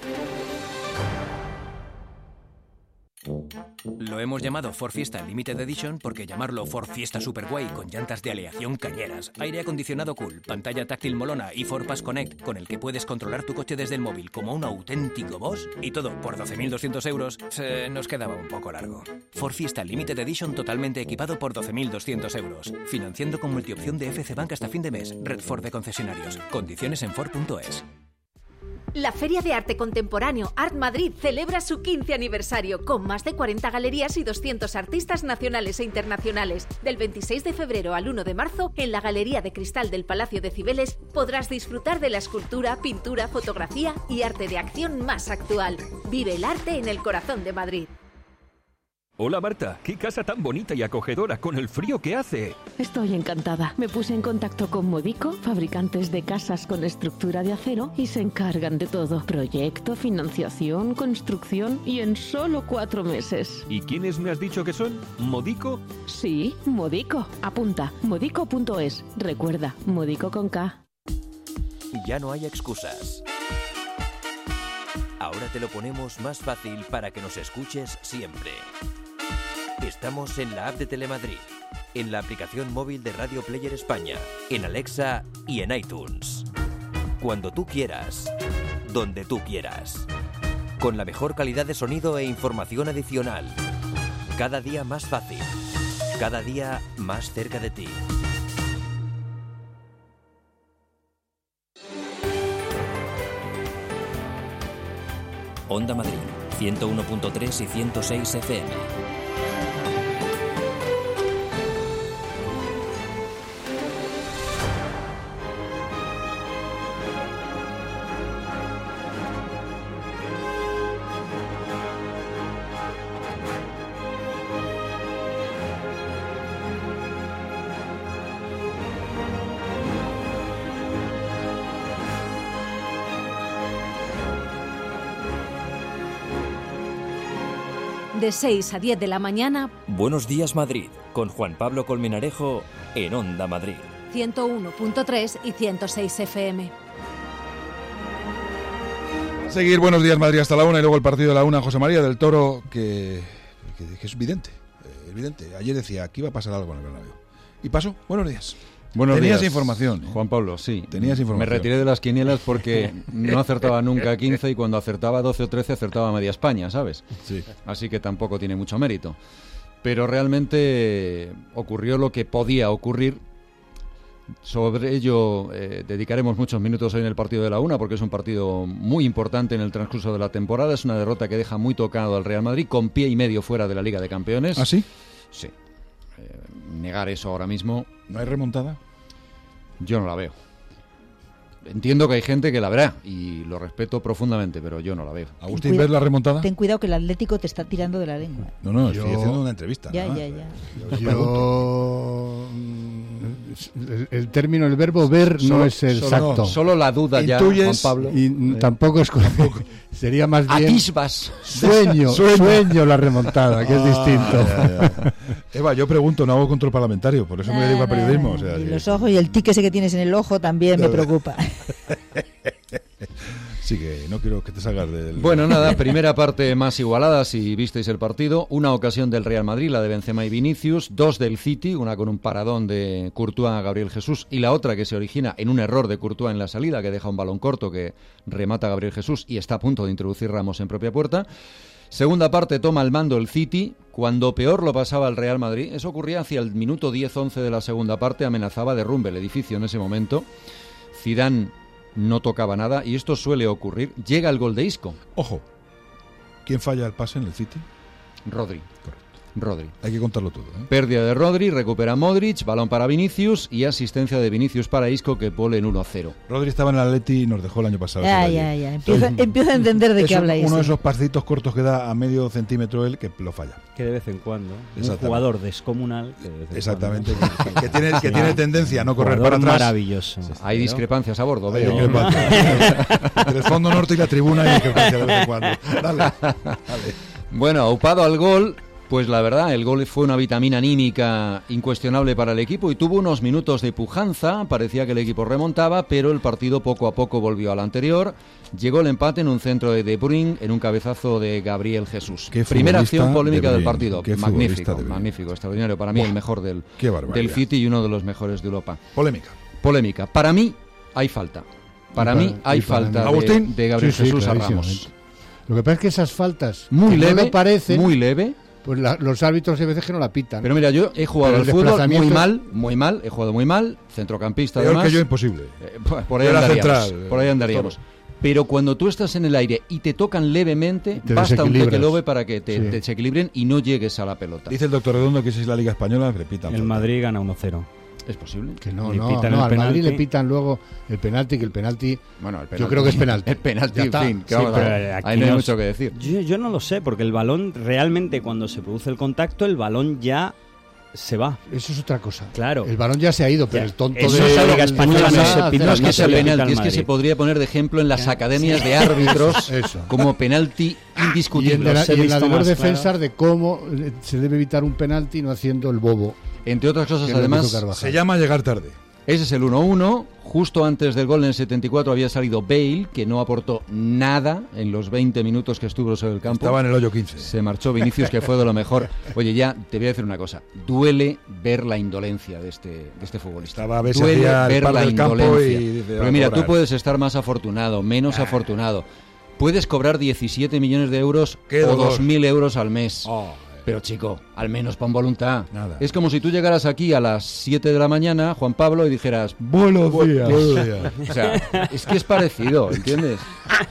Lo hemos llamado Ford Fiesta Limited Edition porque llamarlo Ford Fiesta Superguay con llantas de aleación cañeras, aire acondicionado cool, pantalla táctil molona y Ford Pass Connect con el que puedes controlar tu coche desde el móvil como un auténtico boss y todo por 12.200 euros, se nos quedaba un poco largo. Ford Fiesta Limited Edition totalmente equipado por 12.200 euros, financiando con multiopción de FC Bank hasta fin de mes, Red Ford de concesionarios, condiciones en Ford.es. La Feria de Arte Contemporáneo Art Madrid celebra su 15 aniversario con más de 40 galerías y 200 artistas nacionales e internacionales. Del 26 de febrero al 1 de marzo, en la Galería de Cristal del Palacio de Cibeles, podrás disfrutar de la escultura, pintura, fotografía y arte de acción más actual. Vive el arte en el corazón de Madrid. Hola Marta, qué casa tan bonita y acogedora con el frío que hace. Estoy encantada. Me puse en contacto con Modico, fabricantes de casas con estructura de acero, y se encargan de todo. Proyecto, financiación, construcción y en solo 4 meses. ¿Y quiénes me has dicho que son? ¿Modico? Sí, Modico. Apunta, modico.es. Recuerda, Modico con K. Ya no hay excusas. Ahora te lo ponemos más fácil para que nos escuches siempre. Estamos en la app de Telemadrid, en la aplicación móvil de Radio Player España, en Alexa y en iTunes. Cuando tú quieras, donde tú quieras. Con la mejor calidad de sonido e información adicional. Cada día más fácil. Cada día más cerca de ti. Onda Madrid, 101.3 y 106 FM. De 6 a 10 de la mañana. Buenos días Madrid, con Juan Pablo Colmenarejo en Onda Madrid. 101.3 y 106 FM. Seguir Buenos días Madrid hasta la 1 y luego el partido de la 1. José María del Toro, que es evidente. Ayer decía que iba a pasar algo en el Bernabéu. Y pasó. Buenos días. Tenías días, información. Juan Pablo, sí. Tenías información. Me retiré de las quinielas porque no acertaba nunca 15 y cuando acertaba 12 o 13 acertaba media España, ¿sabes? Sí. Así que tampoco tiene mucho mérito. Pero realmente ocurrió lo que podía ocurrir. Sobre ello dedicaremos muchos minutos hoy en el partido de la una, porque es un partido muy importante en el transcurso de la temporada. Es una derrota que deja muy tocado al Real Madrid, con pie y medio fuera de la Liga de Campeones. ¿Ah, sí? Sí. Negar eso ahora mismo... ¿No hay remontada? Yo no la veo. Entiendo que hay gente que la verá y lo respeto profundamente, pero yo no la veo. Agustín, ¿ves la remontada? Ten cuidado que el Atlético te está tirando de la lengua. No, estoy haciendo una entrevista. Ya. El término, el verbo ver no es exacto. Solo la duda ya, Juan Pablo. Y tampoco es... Sería más bien... Atisbas. Sueño la remontada, que es distinto. Ya. Eva, yo pregunto, no hago control parlamentario, por eso me dedico al periodismo. O sea, y los ojos y el tique ese que tienes en el ojo también me preocupa. Sí, que no quiero que te salgas del... Bueno, nada, primera parte más igualada, si visteis el partido. Una ocasión del Real Madrid, la de Benzema y Vinicius. Dos del City, una con un paradón de Courtois a Gabriel Jesús y la otra que se origina en un error de Courtois en la salida, que deja un balón corto que remata a Gabriel Jesús y está a punto de introducir Ramos en propia puerta. Segunda parte, toma el mando el City. Cuando peor lo pasaba el Real Madrid, eso ocurría hacia el minuto 10-11 de la segunda parte, amenazaba derrumbe el edificio en ese momento. Zidane no tocaba nada y esto suele ocurrir. Llega el gol de Isco. Ojo, ¿quién falla el pase en el City? Rodri. Rodri. Hay que contarlo todo, ¿eh? Pérdida de Rodri, recupera Modric, balón para Vinicius y asistencia de Vinicius para Isco, que pone en 1-0. Rodri estaba en el Atleti y nos dejó el año pasado. Ya. Empiezo a entender de qué habláis. Uno de esos pasitos cortos que da a medio centímetro él, que lo falla. Que de vez en cuando. Un jugador descomunal. Que de vez en exactamente. Cuando. que tiene tendencia a no correr para atrás. Maravilloso. Sí, hay discrepancias a bordo, veo. Entre el fondo norte y la tribuna hay discrepancias de vez en cuando. Dale. Bueno, aupado al gol. Pues la verdad, el gol fue una vitamina anímica incuestionable para el equipo y tuvo unos minutos de pujanza, parecía que el equipo remontaba, pero el partido poco a poco volvió al anterior. Llegó el empate en un centro de De Bruyne, en un cabezazo de Gabriel Jesús. Primera acción polémica del partido. Magnífico, extraordinario. Para mí el mejor del City y uno de los mejores de Europa. Polémica. Para mí hay falta. Para mí hay falta de Gabriel Jesús a Ramos. Lo que pasa es que esas faltas muy leve, no parecen, muy leve. Pues los árbitros hay veces que no la pitan. Pero mira, yo he jugado al fútbol muy mal, he jugado muy mal, centrocampista peor además. Que yo, imposible. Por ahí andaríamos. Pero cuando tú estás en el aire y te tocan levemente, basta un tequelobe para que te desequilibren y no llegues a la pelota. Dice el doctor Redondo que si es la Liga Española, repitan. El Madrid gana 1-0. ¿Es posible? Que no, al Madrid le pitan luego el penalti, bueno, yo creo que es penalti. El penalti, en fin, ahí no hay mucho que decir. Yo no lo sé, porque el balón realmente cuando se produce el contacto, el balón ya se va. Eso es otra cosa. Claro. El balón ya se ha ido, pero el tonto de la Liga Española no es que sea penalti, es que se podría poner de ejemplo en las academias de árbitros como penalti indiscutible. Y en la de los defensas de cómo se debe evitar un penalti no haciendo el bobo. Entre otras cosas, además, se llama llegar tarde. Ese es el 1-1. Justo antes del gol, en el 74, había salido Bale, que no aportó nada en los 20 minutos que estuvo sobre el campo. Estaba en el hoyo 15. Se marchó Vinicius, que fue de lo mejor. Oye, ya te voy a decir una cosa. Duele ver la indolencia de este futbolista. Duele ver la indolencia. Pero mira, tú puedes estar más afortunado, menos afortunado. Puedes cobrar 17 millones de euros o 2.000 euros al mes. Pero chico, al menos pon voluntad. Nada. Es como si tú llegaras aquí a las 7 de la mañana, Juan Pablo, y dijeras buenos días. O sea, es que es parecido, ¿entiendes?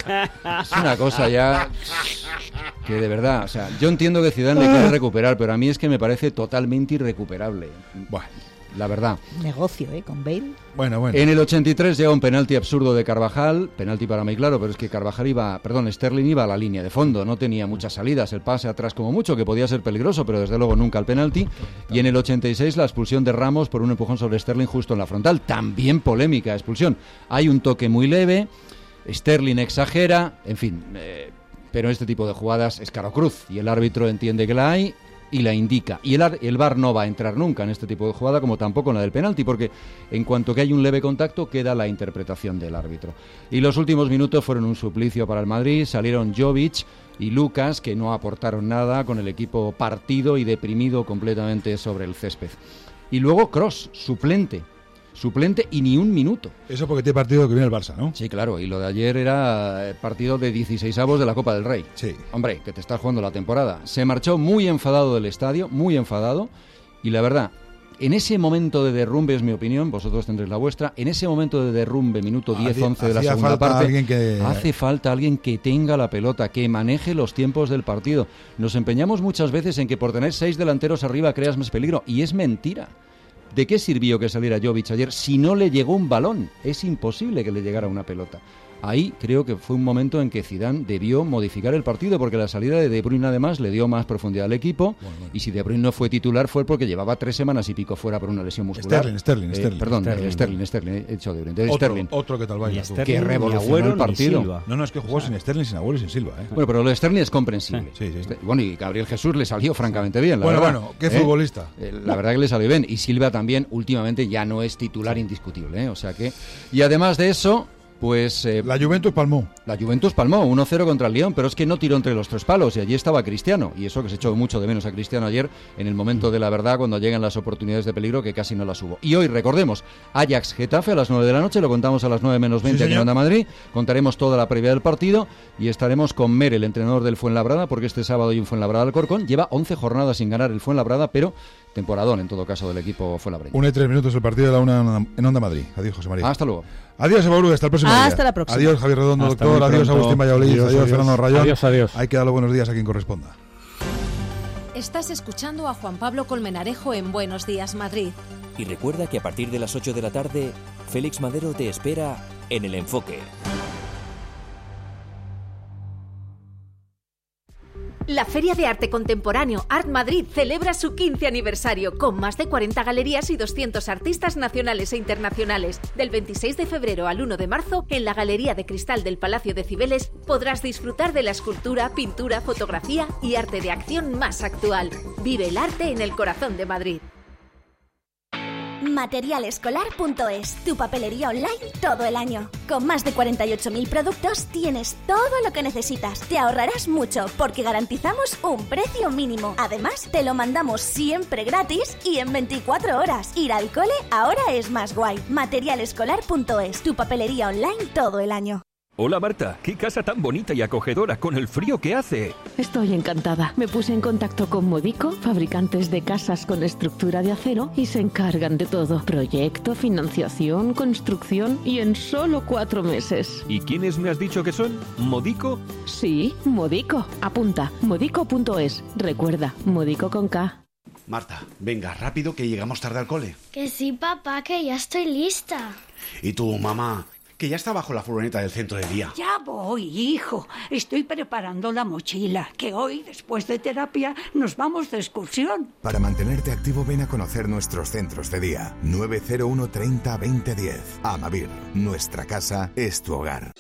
Es una cosa ya que de verdad, o sea, yo entiendo que Zidane le quiere recuperar, pero a mí es que me parece totalmente irrecuperable. Bueno, la verdad. Negocio, con Bale. Bueno. En el 83 llega un penalti absurdo de Carvajal, penalti para mí, claro, pero es que Sterling iba a la línea de fondo, no tenía muchas salidas, el pase atrás como mucho, que podía ser peligroso, pero desde luego nunca el penalti. Y en el 86 la expulsión de Ramos por un empujón sobre Sterling justo en la frontal, también polémica expulsión. Hay un toque muy leve, Sterling exagera, en fin, pero este tipo de jugadas es caro cruz y el árbitro entiende que la hay y la indica. Y el VAR no va a entrar nunca en este tipo de jugada, como tampoco en la del penalti, porque en cuanto que hay un leve contacto queda la interpretación del árbitro. Y los últimos minutos fueron un suplicio para el Madrid. Salieron Jovic y Lucas, que no aportaron nada, con el equipo partido y deprimido completamente sobre el césped. Y luego Kroos, suplente suplente y ni un minuto. Eso porque tiene partido que viene el Barça, ¿no? Sí, claro, y lo de ayer era partido de 16avos de la Copa del Rey. Sí. Hombre, que te estás jugando la temporada. Se marchó muy enfadado del estadio, muy enfadado, y la verdad, en ese momento de derrumbe, es mi opinión, vosotros tendréis la vuestra, en ese momento de derrumbe, minuto 10-11 de la segunda parte, hace falta alguien que tenga la pelota, que maneje los tiempos del partido. Nos empeñamos muchas veces en que por tener 6 delanteros arriba creas más peligro, y es mentira. ¿De qué sirvió que saliera Jovic ayer si no le llegó un balón? Es imposible que le llegara una pelota. Ahí creo que fue un momento en que Zidane debió modificar el partido, porque la salida de De Bruyne además le dio más profundidad al equipo, y si De Bruyne no fue titular fue porque llevaba 3 semanas y pico fuera por una lesión muscular. Sterling, he dicho De Bruyne. Otro que tal vaya. Que revolucionó el partido. No, es que jugó sin Sterling, sin Agüero y sin Silva. Bueno, pero lo de Sterling es comprensible. Sí. Bueno, y Gabriel Jesús le salió francamente bien, la verdad. Bueno, qué futbolista. La verdad que le salió bien. Y Silva también, últimamente, ya no es titular indiscutible, o sea que... Y además de eso... Pues la Juventus palmó. La Juventus palmó 1-0 contra el Lyon, pero es que no tiró entre los 3 palos y allí estaba Cristiano, y eso que se echó mucho de menos a Cristiano ayer en el momento de la verdad, cuando llegan las oportunidades de peligro, que casi no las hubo. Y hoy, recordemos, Ajax-Getafe a las 9 de la noche, lo contamos a las 9 menos 20 aquí en Onda Madrid, contaremos toda la previa del partido y estaremos con Mer, el entrenador del Fuenlabrada, porque este sábado hay un Fuenlabrada-Alcorcón, lleva 11 jornadas sin ganar el Fuenlabrada, pero temporadón en todo caso del equipo fuenlabreño. 1:03 el partido de la 1 en Onda Madrid. Adiós, José María. Hasta luego. Adiós, Eva Uru, hasta el próximo día. Hasta la próxima. Adiós, Javier Redondo, hasta doctor. Adiós, Agustín Valladolid. Adiós, Fernando Rayón. Adiós. Hay que dar los buenos días a quien corresponda. Estás escuchando a Juan Pablo Colmenarejo en Buenos Días, Madrid. Y recuerda que a partir de las 8 de la tarde, Félix Madero te espera en El Enfoque. La Feria de Arte Contemporáneo Art Madrid celebra su 15 aniversario con más de 40 galerías y 200 artistas nacionales e internacionales. Del 26 de febrero al 1 de marzo, en la Galería de Cristal del Palacio de Cibeles, podrás disfrutar de la escultura, pintura, fotografía y arte de acción más actual. Vive el arte en el corazón de Madrid. Materialescolar.es, tu papelería online todo el año. Con más de 48.000 productos tienes todo lo que necesitas. Te ahorrarás mucho porque garantizamos un precio mínimo. Además, te lo mandamos siempre gratis y en 24 horas. Ir al cole ahora es más guay. Materialescolar.es, tu papelería online todo el año. Hola Marta, qué casa tan bonita y acogedora con el frío que hace. Estoy encantada. Me puse en contacto con Modico, fabricantes de casas con estructura de acero, y se encargan de todo. Proyecto, financiación, construcción y en solo 4 meses. ¿Y quiénes me has dicho que son? ¿Modico? Sí, Modico. Apunta, modico.es. Recuerda, Modico con K. Marta, venga, rápido que llegamos tarde al cole. Que sí, papá, que ya estoy lista. ¿Y tú, mamá? Que ya está bajo la furgoneta del centro de día. Ya voy, hijo. Estoy preparando la mochila, que hoy, después de terapia, nos vamos de excursión. Para mantenerte activo, ven a conocer nuestros centros de día. 901 30 20 10. Amavir, nuestra casa es tu hogar.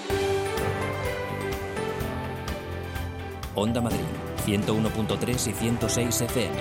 Onda Madrid, 101.3 y 106 FM.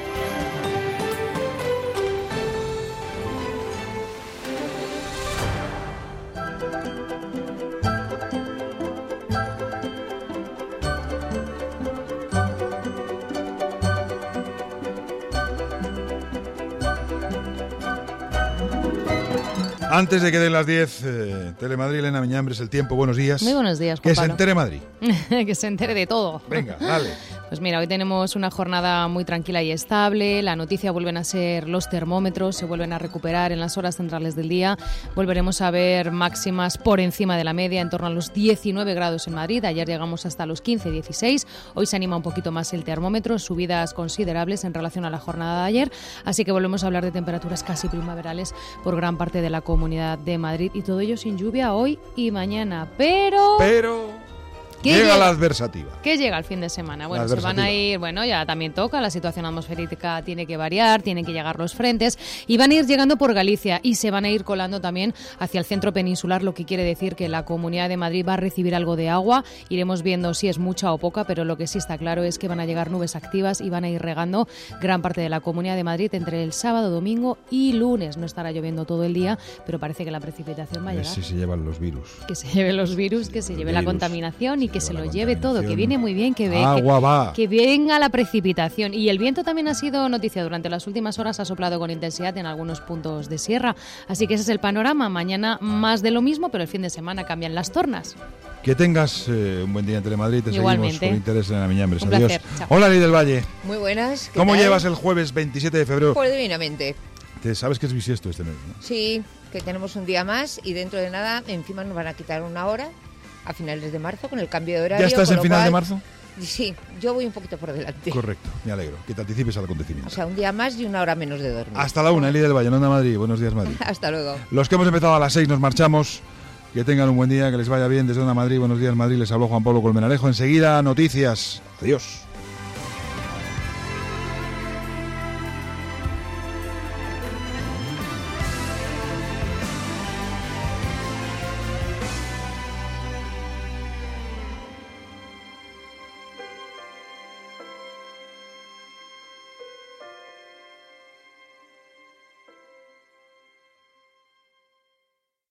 Antes de que den las 10, Telemadrid, Elena Miñambres, el tiempo, buenos días. Muy buenos días, Juan Que Pablo. se entere Madrid. Que se entere de todo. Venga, dale. Pues mira, hoy tenemos una jornada muy tranquila y estable. La noticia vuelven a ser los termómetros, se vuelven a recuperar en las horas centrales del día. Volveremos a ver máximas por encima de la media, en torno a los 19 grados en Madrid. Ayer llegamos hasta los 15, 16. Hoy se anima un poquito más el termómetro, subidas considerables en relación a la jornada de ayer. Así que volvemos a hablar de temperaturas casi primaverales por gran parte de la Comunidad de Madrid. Y todo ello sin lluvia hoy y mañana. Pero llega la adversativa. ¿Qué llega el fin de semana? Bueno, se van a ir, ya también toca, la situación atmosférica tiene que variar, tienen que llegar los frentes y van a ir llegando por Galicia y se van a ir colando también hacia el centro peninsular, lo que quiere decir que la Comunidad de Madrid va a recibir algo de agua. Iremos viendo si es mucha o poca, pero lo que sí está claro es que van a llegar nubes activas y van a ir regando gran parte de la Comunidad de Madrid entre el sábado, domingo y lunes. No estará lloviendo todo el día, pero parece que la precipitación va a llegar. Si se llevan los virus. Que se lleven los virus, que se lleve la contaminación y que se lo lleve todo, que viene muy bien, que venga la precipitación. Y el viento también ha sido noticia durante las últimas horas, ha soplado con intensidad en algunos puntos de sierra. Así que ese es el panorama. Mañana más de lo mismo, pero el fin de semana cambian las tornas. Que tengas un buen día en Telemadrid. Te Igualmente. seguimos con interés en Miñambres. Un Adiós. placer. Chao. Hola, Ley del Valle. Muy buenas. ¿Cómo tal? llevas el jueves 27 de febrero? Pues divinamente. Sabes que es bisiesto este mes, ¿no? Sí, que tenemos un día más y dentro de nada encima nos van a quitar una hora a finales de marzo con el cambio de horario. ¿Ya estás en final de marzo? Sí, yo voy un poquito por delante. Correcto, me alegro. Que te anticipes al acontecimiento. O sea, un día más y una hora menos de dormir. Hasta la 1, Eli del Valle, en Onda Madrid. Buenos días, Madrid. Hasta luego. Los que hemos empezado a las 6 nos marchamos. Que tengan un buen día, que les vaya bien desde Onda Madrid. Buenos días, Madrid. Les habló Juan Pablo Colmenarejo. Enseguida, noticias. Adiós.